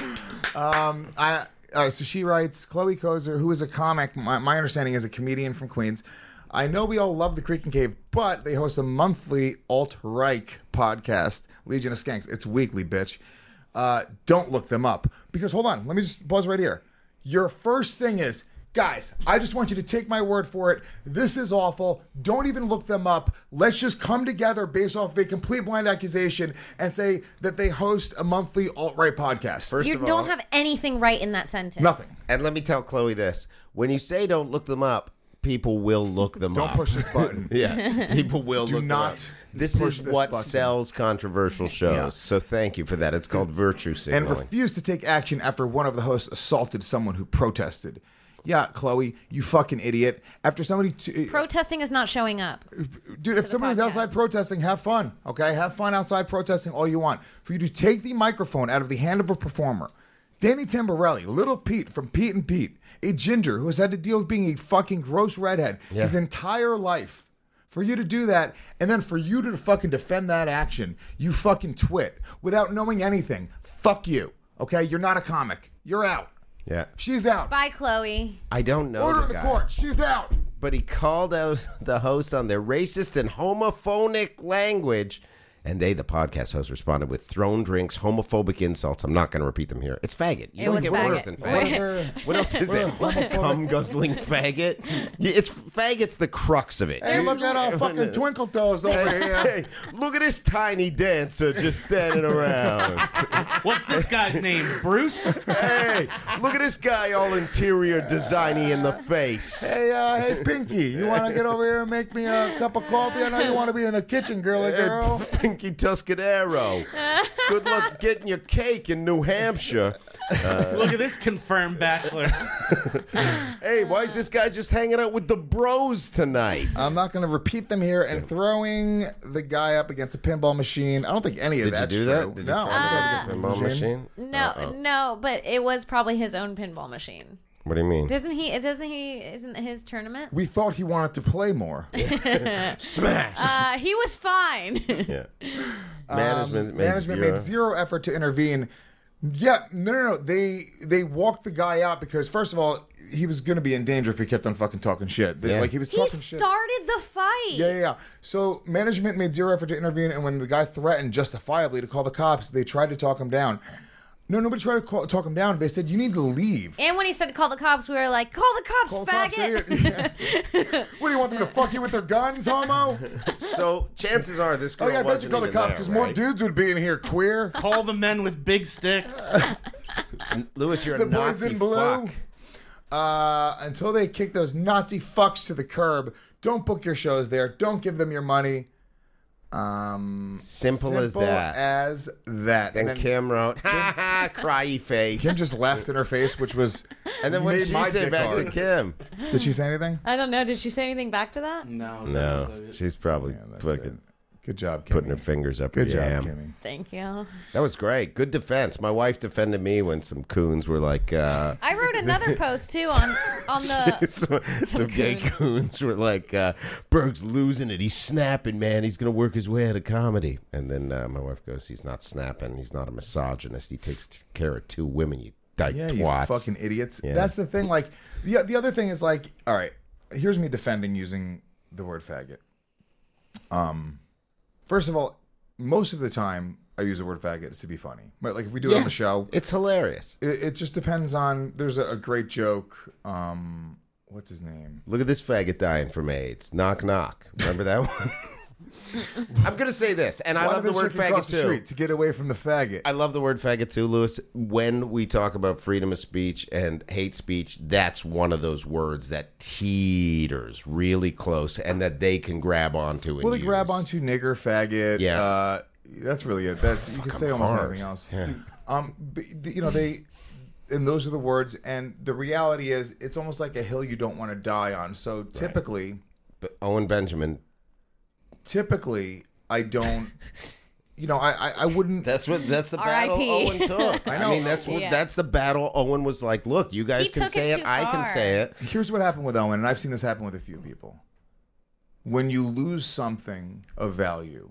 Um, I all right, so she writes, Chloe Kozer, who is a comic, my, my understanding is a comedian from Queens. I know we all love the Creek and Cave, but they host a monthly alt-Reich podcast, Legion of Skanks. It's weekly, bitch. Uh, don't look them up. Because, hold on, let me just pause right here. Your first thing is, guys, I just want you to take my word for it. This is awful. Don't even look them up. Let's just come together based off of a complete blind accusation and say that they host a monthly alt-right podcast. First You of all, don't have anything right in that sentence. Nothing. and let me tell Chloe this: when you say "don't look them up," people will look them Don't up. push this button. Yeah, people will Do look not them up. This push is this what button. sells controversial shows. Yeah. So thank you for that. It's called virtue And signaling. refused to take action after one of the hosts assaulted someone who protested. Yeah, Chloe, you fucking idiot. After somebody, t- Protesting is not showing up. dude, if the somebody's podcast. outside protesting, have fun. Okay, have fun outside protesting all you want. For you to take the microphone out of the hand of a performer, Danny Tamborelli, Little Pete from Pete and Pete, a ginger who has had to deal with being a fucking gross redhead Yeah. his entire life. For you to do that, and then for you to fucking defend that action, you fucking twit without knowing anything. Fuck you. Okay, you're not a comic. You're out. yeah, She's out. Bye, Chloe. I don't know Order the the guy, court. She's out. but he called out the host on their racist and homophonic language. And they, the podcast host, responded with thrown drinks, homophobic insults. I'm not going to repeat them here. It's faggot. You It don't was get faggot. worse than What faggot. other- What else is what there? other homophobic- Cum guzzling faggot. Yeah, it's faggot's the crux of it. Hey, You- look at our fucking twinkle toes over Hey, here. hey, look at this tiny dancer just standing around. What's this guy's name? Bruce? Hey, look at this guy all interior designy in the face. Hey, uh, hey, Pinky, you want to get over here and make me a cup of coffee? I know you want to be in the kitchen, girly girl. Hey, Pinky Tuscadero. Good luck getting your cake in New Hampshire. Uh, Look at this confirmed bachelor. hey, why is this guy just hanging out with the bros tonight? I'm not going to repeat them here. And throwing the guy up against a pinball machine. I don't think any of Did you that's do true. that? Did you no, throw I him don't against think a it's pinball machine? No, Uh-oh. no, but it was probably his own pinball machine. What do you mean? Doesn't he? Doesn't he? Isn't it his tournament? We thought he wanted to play more. Smash. Uh, he was fine. Yeah. Management, Um, made, management zero. made zero effort to intervene. Yeah, no, no, no. They they walked the guy out because first of all, he was going to be in danger if he kept on fucking talking shit. They- Yeah. Like he was he talking shit. started the fight. Yeah, yeah, yeah. So management made zero effort to intervene, and when the guy threatened justifiably to call the cops, they tried to talk him down. No, nobody tried to call, talk him down. They said you need to leave. And when he said call the cops, we were like, call the cops, Call the cops, faggot. idiot. What do you want them to fuck you with their guns, homo? So chances are this girl Oh yeah, I bet you wasn't call the even cops there, because more right? dudes would be in here, queer. Call the men with big sticks. Lewis, you're a The boys Nazi in blue. fuck. Uh, until they kick those Nazi fucks to the curb, don't book your shows there. Don't give them your money. Um, Simple as that. as that. Then, And Kim wrote, ha ha, cryy face. Kim just laughed in her face, which was. and then what made did she my say dick back hard. to Kim? Did she say anything? I don't know. Did she say anything back to that? No. No, she's probably That's fucking it. Good job, Kimmy. putting her fingers up Good her job, yam. Kimmy. Thank you. That was great. Good defense. My wife defended me when some coons were like, uh, I wrote another post too on on the. some, some gay coons were like, uh, Berg's losing it. He's snapping, man. He's going to work his way out of comedy. And then uh, my wife goes, he's not snapping. He's not a misogynist. He takes t- care of two women, you dyke Yeah, twats. you fucking idiots. Yeah. That's the thing. Like, the, the other thing is like, all right, here's me defending using the word faggot. Um, first of all, most of the time I use the word faggot to be funny. But like if we do it on Yeah, the show, it's hilarious. it, it just depends on. There's a, a great joke. Um, what's his name? Look at this faggot dying from AIDS. Knock, knock. Remember that one? I'm gonna say this, and I Why love did the word chick across faggot the too. street to get away from the faggot. I love the word faggot too, Lewis. When we talk about freedom of speech and hate speech, that's one of those words that teeters really close, and that they can grab onto. And Well, they use. grab onto nigger, faggot. Yeah. Uh, that's really it. That's you can say almost hard. anything else. Yeah. Um, but, you know they, and those are the words. And the reality is, it's almost like a hill you don't want to die on. So typically, but Owen Benjamin. Typically, I don't. You know, I, I, I wouldn't. That's what. That's the R I battle P Owen took. I I, know. mean, that's what. Yeah. That's the battle. Owen was like, "Look, you guys He can took say it it. too I can far. say it." Here's what happened with Owen, and I've seen this happen with a few people. When you lose something of value,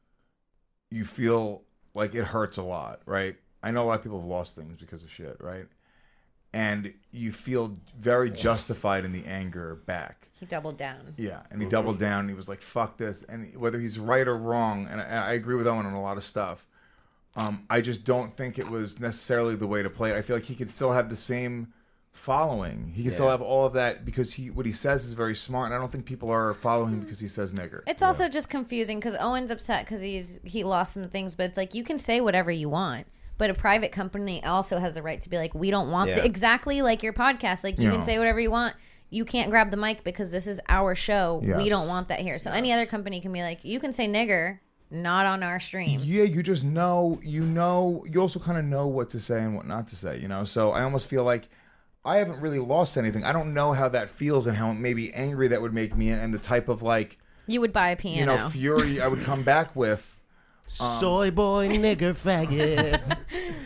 you feel like it hurts a lot, right? I know a lot of people have lost things because of shit, right? And you feel very justified in the anger back. He doubled down. Yeah, and he doubled down. And he was like, "Fuck this," and whether he's right or wrong, and I, and I agree with Owen on a lot of stuff. Um, I just don't think it was necessarily the way to play it. I feel like he could still have the same following. He can still Yeah. have all of that because he what he says is very smart, and I don't think people are following him because he says nigger. It's also just confusing because Owen's upset because he's he lost some things, but it's like you can say whatever you want. But a private company also has the right to be like, we don't want Yeah. the, exactly like your podcast. Like you Yeah. can say whatever you want. You can't grab the mic because this is our show. Yes. We don't want that here. So any other company can be like, you can say nigger, not on our stream. Yeah, you just know, you know, you also kind of know what to say and what not to say, you know? So I almost feel like I haven't really lost anything. I don't know how that feels and how maybe angry that would make me and the type of like, You would buy a you piano. know, fury I would come back with. Um, Soy boy, nigger, faggot.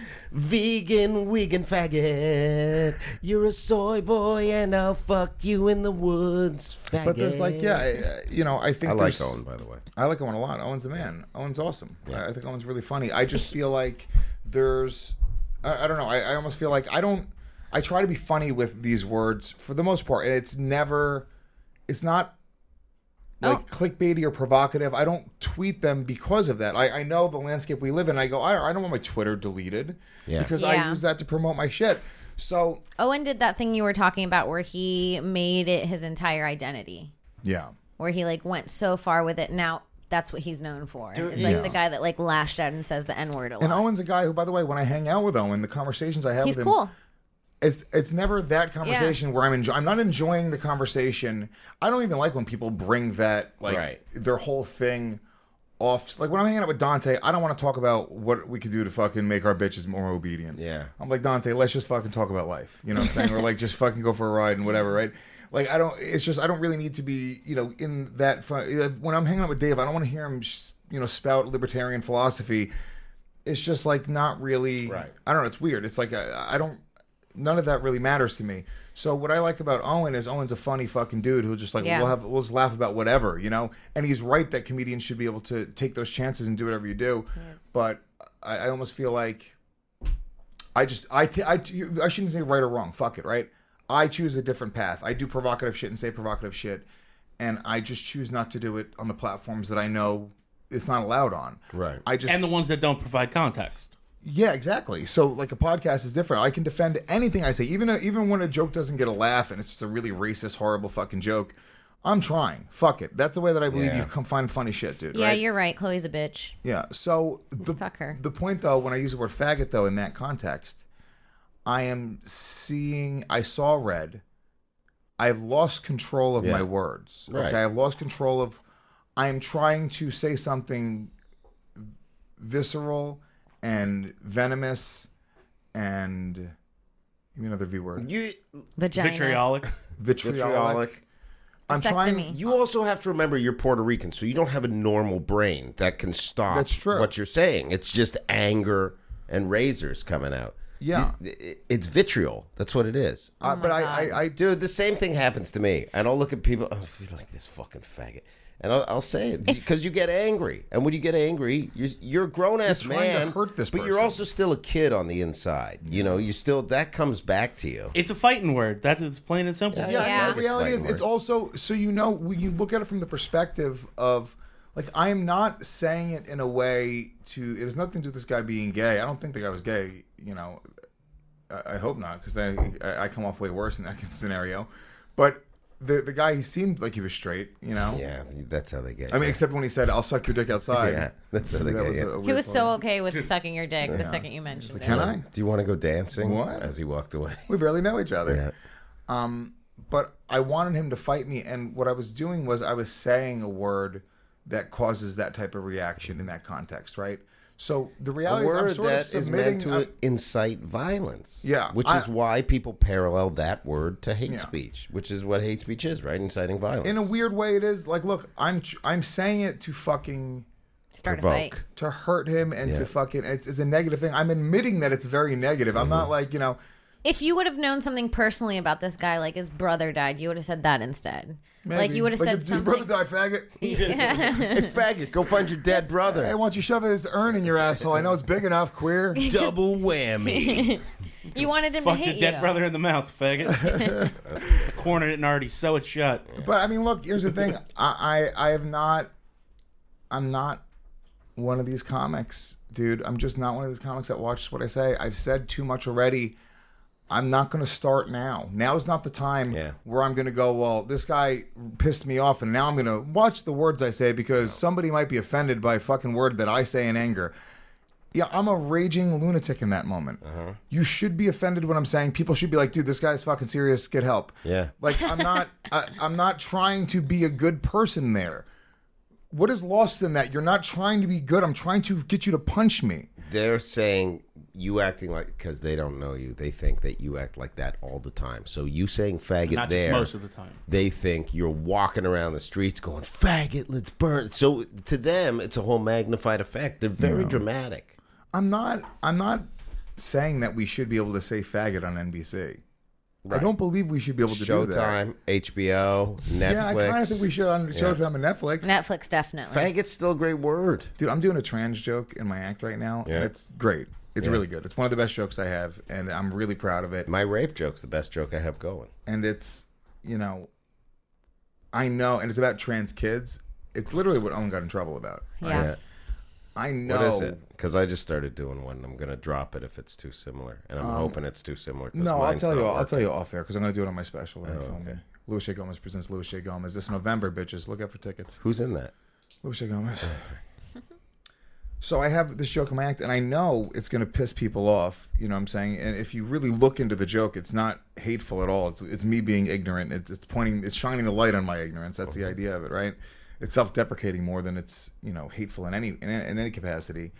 Vegan, vegan, faggot. You're a soy boy, and I'll fuck you in the woods, faggot. But there's like, yeah, uh, you know, I think I like there's- Owen, by the way. I like Owen a lot. Owen's the man. Owen's awesome. Yeah. I, I think Owen's really funny. I just feel like there's, I, I don't know. I, I almost feel like I don't. I try to be funny with these words for the most part, and it's never, it's not like Oh. clickbaity or provocative. I don't tweet them because of that. I, I know the landscape we live in. I go, I don't, I don't want my Twitter deleted Yeah. because I Yeah. use that to promote my shit. So Owen did that thing you were talking about where he made it his entire identity. yeah. Where he like went so far with it. Now that's what he's known for. Dude, It's like yeah. the guy that like lashed out and says the N word a lot. And Owen's a guy who, by the way, when I hang out with Owen, the conversations I have He's with him, cool. it's it's never that conversation where I'm enjoy- I'm not enjoying the conversation. I don't even like when people bring that like Right. their whole thing off. Like when I'm hanging out with Dante, I don't want to talk about what we could do to fucking make our bitches more obedient. Yeah. I'm like, Dante, let's just fucking talk about life. You know what I'm saying? Or like just fucking go for a ride and whatever, right? Like I don't. It's just I don't really need to be you know in that front. When I'm hanging out with Dave, I don't want to hear him you know spout libertarian philosophy. It's just like not really. Right. I don't know. It's weird. It's like I, I don't. None of that really matters to me. So what I like about Owen is Owen's a funny fucking dude who just like Yeah. we'll have we'll just laugh about whatever, you know. And he's right that comedians should be able to take those chances and do whatever you do. Yes. But I, I almost feel like I just I t- I t- I shouldn't say right or wrong. Fuck it, right? I choose a different path. I do provocative shit and say provocative shit, and I just choose not to do it on the platforms that I know it's not allowed on. Right. I just and the ones that don't provide context. yeah, exactly. So like a podcast is different. I can defend anything I say, even a, even when a joke doesn't get a laugh and it's just a really racist, horrible fucking joke. I'm trying. Fuck it. That's the way that I believe Yeah. you can find funny shit, dude. Yeah, right? you're right. Chloe's a bitch. Yeah. So the Fuck her. the point though, when I use the word faggot though in that context, I am seeing. I saw red. I've lost control of Yeah. my words. Right. Okay, I've lost control of. I am trying to say something visceral and venomous and give me another V word. You Vagina. Vitriolic. Vitriolic. vitriolic. I'm trying. Vasectomy. You also have to remember you're Puerto Rican, so you don't have a normal brain that can stop That's true. what you're saying. It's just anger and razors coming out. Yeah. You- it- it's vitriol. That's what it is. Uh, but I, I, I Dude, the same thing happens to me. And I'll look at people, oh, he's like this fucking faggot. And I'll, I'll say it because you get angry. And when you get angry, you're, you're a grown ass You're trying to man. hurt this but you're person. also still a kid on the inside. You know, you still, that comes back to you. It's a fighting word. That's it's plain and simple. Yeah, Yeah. and the reality is, it's also so you know when you look at it from the perspective of like I am not saying it in a way to. It has nothing to do with this guy being gay. I don't think the guy was gay. You know, I, I hope not because I, I I come off way worse in that scenario. But the the guy, he seemed like he was straight, you know. Yeah, that's how they get. I mean, you. except when he said, "I'll suck your dick outside." Yeah, that's how they That get was you. a- a He weird was part. so okay with sucking your dick the Yeah. second you mentioned it. Can I? Do you want to go dancing? What? As he walked away. We barely know each other. Yeah. Um, but I wanted him to fight me, and what I was doing was I was saying a word that causes that type of reaction in that context, right? So the A reality is I'm word sort that of is submitting. meant to I'm- incite violence. Yeah, which I- is why people parallel that word to hate Yeah. speech, which is what hate speech is, right? Inciting violence. in a weird way, it is like, look, I'm tr- I'm saying it to fucking Start a Provoke. fight. to hurt him and Yeah. to fucking it's, it's a negative thing. I'm admitting that it's very negative. I'm Mm-hmm. not like, you know, If you would have known something personally about this guy, like his brother died, you would have said that instead. Like maybe. you would have Like, said your, something. your brother died, faggot. Yeah. Hey, faggot, go find your dead brother. Hey, why don't you shove his urn in your asshole? I know it's big enough, queer. Double whammy. You wanted him Fuck to your hate dead you. brother in the mouth, faggot. Cornered it and already sew it shut. But I mean, look, here's the thing. I, I I have not. I'm not one of these comics, dude. I'm just not one of these comics that watches what I say. I've said too much already. I'm not going to start now. Now is not the time Yeah. where I'm going to go, well, this guy pissed me off, and now I'm going to watch the words I say because somebody might be offended by a fucking word that I say in anger. Yeah, I'm a raging lunatic in that moment. Uh-huh. You should be offended when I'm saying people should be like, dude, this guy's fucking serious. Get help. Yeah. Like I'm not. I, I'm not trying to be a good person there. What is lost in that? You're not trying to be good. I'm trying to get you to punch me. They're saying you acting like, because they don't know you, they think that you act like that all the time. So you saying faggot Not just there, most of the time. they think you're walking around the streets going, faggot, let's burn. So to them, it's a whole magnified effect. They're very No. dramatic. I'm not. I'm not saying that we should be able to say faggot on N B C. I Right. don't believe we should be able to do that. Showtime, H B O, Netflix. Yeah, I kind of think we should on Showtime and Netflix. Netflix, definitely. Faggot's still a great word. Dude, I'm doing a trans joke in my act right now, Yeah. and it's great. It's Yeah. really good. It's one of the best jokes I have, and I'm really proud of it. My rape joke's the best joke I have going. And it's, you know, I know, and it's about trans kids. It's literally what Owen got in trouble about. right? Yeah. I know. What is it? Because I just started doing one. I'm gonna drop it if it's too similar, and I'm Um, hoping it's too similar. 'cause No, I'll mine's tell not you. I'll working. tell you off air because I'm going to do it on my special. Oh, film. okay. Louis J. Gomez presents Louis J. Gomez this November, bitches. Look out for tickets. Who's in that? Louis J. Gomez. So I have this joke in my act, and I know it's going to piss people off. You know what I'm saying? And if you really look into the joke, it's not hateful at all. It's, it's me being ignorant. It's, it's pointing, it's shining the light on my ignorance. That's the idea of it, right? It's self-deprecating more than it's, you know, hateful in any in, in any capacity.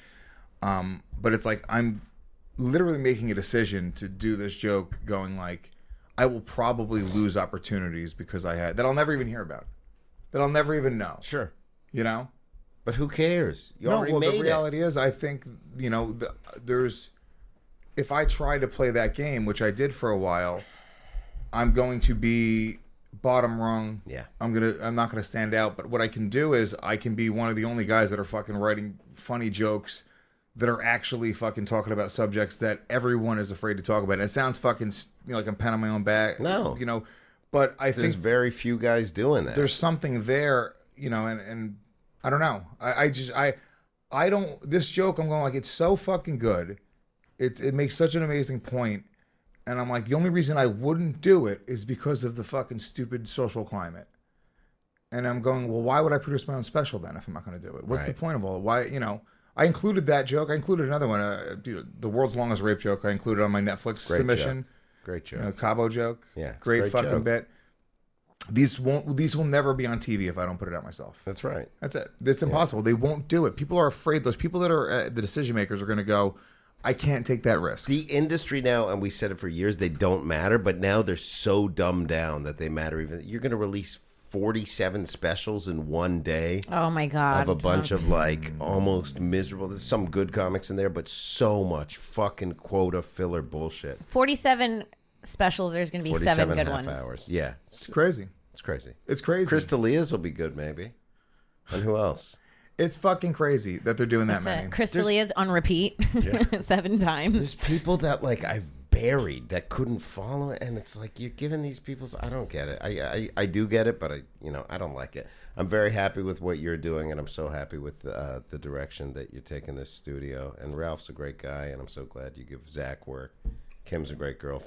Um, but it's like I'm literally making a decision to do this joke, going like, I will probably lose opportunities because I had that I'll never even hear about, that I'll never even know. Sure. You know. But who cares? You no, already well, made the it. reality is, I think you know, the, there's. If I try to play that game, which I did for a while, I'm going to be bottom rung. Yeah. I'm gonna. I'm not gonna stand out. But what I can do is, I can be one of the only guys that are fucking writing funny jokes that are actually fucking talking about subjects that everyone is afraid to talk about. And it sounds fucking, you know, like I'm patting my own back. No. You know, but I There's think very few guys doing that. there's something there, you know, and, and I don't know. I, I just, I, I don't, this joke, I'm going like, it's so fucking good. It, it makes such an amazing point. And I'm like, the only reason I wouldn't do it is because of the fucking stupid social climate. And I'm going, well, why would I produce my own special then if I'm not going to do it? What's the Right. point of all? Why, you know, I included that joke. I included another one, uh, dude, the world's longest rape joke. I included on my Netflix Great submission. joke. Great joke. You know, Cabo joke. Yeah, it's a Great, great fucking joke. bit. These won't. These will never be on T V if I don't put it out myself. That's right. That's it. It's impossible. They won't do it. People are afraid. Those people that are uh, the decision makers are going to go, I can't take that risk. The industry now, and we said it for years, they don't matter, but now they're so dumbed down that they matter. Even you're going to release forty-seven specials in one day. Oh my god! Of a bunch Tom. of like almost miserable. There's some good comics in there, but so much fucking quota filler bullshit. forty-seven specials. There's going to be seven forty-seven good half ones. hours. Yeah, It's crazy. it's crazy. It's crazy. Chris D'Elia's will be good, maybe. And who else? It's fucking crazy that they're doing that That's many. it. Chris D'Elia's on repeat seven times. There's people that like I've buried that couldn't follow it, and it's like you're giving these people. I don't get it. I, I I do get it, but I you know I don't like it. I'm very happy with what you're doing, and I'm so happy with uh, the direction that you're taking this studio. And Ralph's a great guy, and I'm so glad you give Zach work. Kim's a great girlfriend.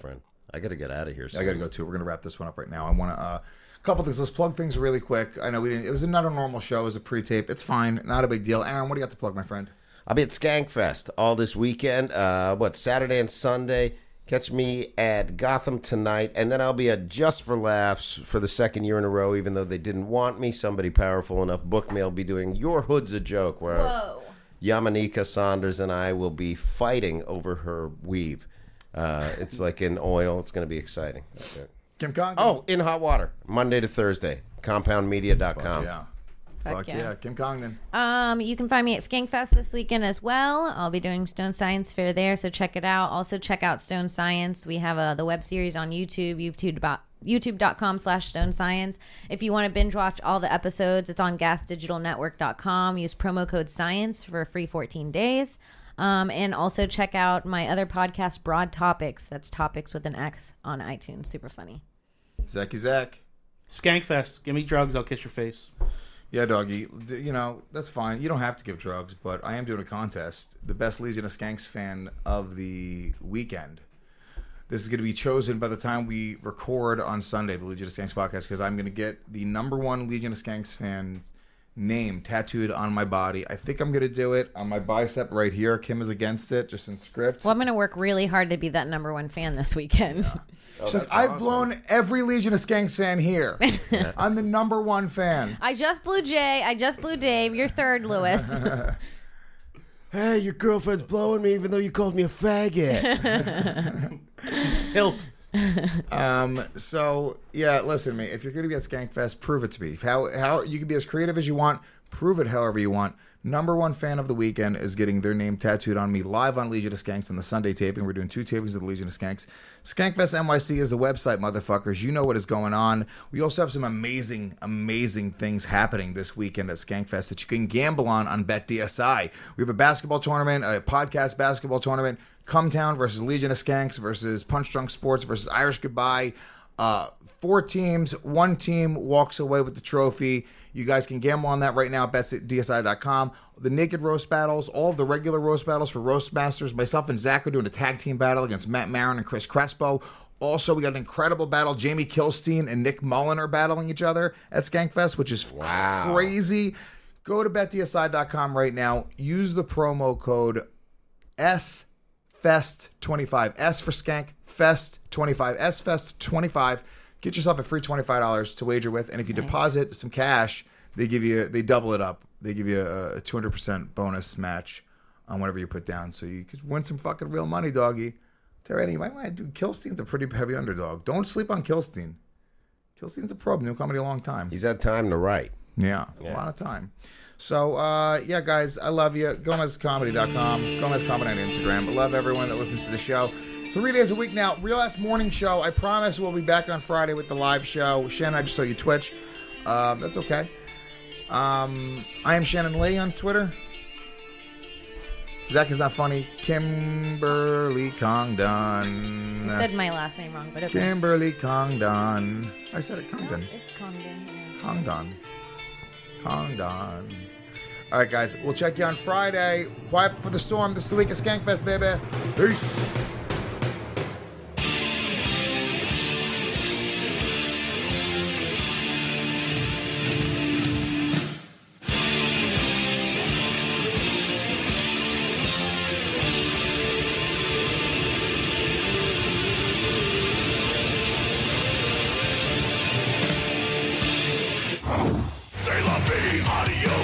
I got to get out of here. Soon. I got to go too. We're gonna wrap this one up right now. I want to. Uh, couple things. Let's plug things really quick. I know we didn't. It was not a normal show. It was a pre-tape. It's fine. Not a big deal. Aaron, what do you got to plug, my friend? I'll be at Skankfest all this weekend. Uh, what, Saturday and Sunday. Catch me at Gotham tonight. And then I'll be at Just for Laughs for the second year in a row, even though they didn't want me. Somebody powerful enough booked me. I'll be doing Your Hood's a Joke, where Whoa. Yamanika Saunders and I will be fighting over her weave. Uh, it's like in oil. It's going to be exciting. That's it. Kim Congdon. Oh, in hot water. Monday to Thursday. compound media dot com. Yeah. Fuck Fuck yeah. yeah. Kim Congdon. Um, you can find me at Skankfest this weekend as well. I'll be doing Stone Science Fair there, so check it out. Also, check out Stone Science. We have uh, the web series on YouTube, YouTube dot youtube.com slash Stone Science. If you want to binge watch all the episodes, it's on gas digital network dot com. Use promo code SCIENCE for a free fourteen days. Um, and also check out my other podcast, Broad Topics. That's Topics with an X on iTunes. Super funny. Zacky Zach. Skankfest. Give me drugs. I'll kiss your face. Yeah, doggy. D- You know, that's fine. You don't have to give drugs, but I am doing a contest. The best Legion of Skanks fan of the weekend. This is going to be chosen by the time we record on Sunday, the Legion of Skanks podcast, because I'm going to get the number one Legion of Skanks fan name tattooed on my body. I think I'm going to do it on my bicep right here. Kim is against it, just in script. Well, I'm going to work really hard to be that number one fan this weekend. Yeah. Oh, so I've awesome. blown every Legion of Skanks fan here. Yeah. I'm the number one fan. I just blew Jay. I just blew Dave. You're third, Lewis. Hey, your girlfriend's blowing me even though you called me a faggot. Tilt. um. So yeah, listen to me. If you're going to be at Skankfest, prove it to me. How how you can be as creative as you want. Prove it however you want. Number one fan of the weekend is getting their name tattooed on me live on Legion of Skanks on the Sunday taping. We're doing two tapings of the Legion of Skanks. Skankfest N Y C is the website, motherfuckers. You know what is going on. We also have some amazing, amazing things happening this weekend at Skankfest that you can gamble on on BetDSI. We have a basketball tournament, a podcast basketball tournament. Cumtown versus Legion of Skanks versus Punch Drunk Sports versus Irish Goodbye. Uh, four teams, one team walks away with the trophy. You guys can gamble on that right now at bet D S I dot com. The naked roast battles, all of the regular roast battles for Roast Masters. Myself and Zach are doing a tag team battle against Matt Maron and Chris Crespo. Also, we got an incredible battle. Jamie Kilstein and Nick Mullen are battling each other at Skankfest, which is wow. crazy. Go to bet D S I dot com right now. Use the promo code S Fest twenty-five. S for Skank, Fest twenty-five. S Fest twenty-five. Get yourself a free twenty-five dollars to wager with, and if you nice. deposit some cash, they give you they double it up. They give you a two hundred percent bonus match on whatever you put down, so you could win some fucking real money, doggy. Tell you, you might want to do. Kilstein's a pretty heavy underdog. Don't sleep on Kilstein. Kilstein's a pro, new comedy a long time. He's had time to write. Yeah, yeah. a lot of time. So, uh, yeah, guys, I love you. Gomez Comedy dot com. Gomez Comedy on Instagram. I love everyone that listens to the show. Three days a week now. Real Ass Morning Show. I promise we'll be back on Friday with the live show. Shannon, I just saw you Twitch. Uh, that's okay. Um, I am Shannon Lee on Twitter. Zach is not funny. Kimberly Congdon. You said my last name wrong, but okay. Kimberly Congdon. I said it Congdon. No, it's Congdon. Yeah. Congdon. Congdon. All right, guys. We'll check you on Friday. Quiet before the storm. This is the week of Skankfest, baby. Peace.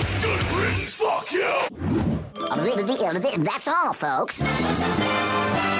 That's all, folks.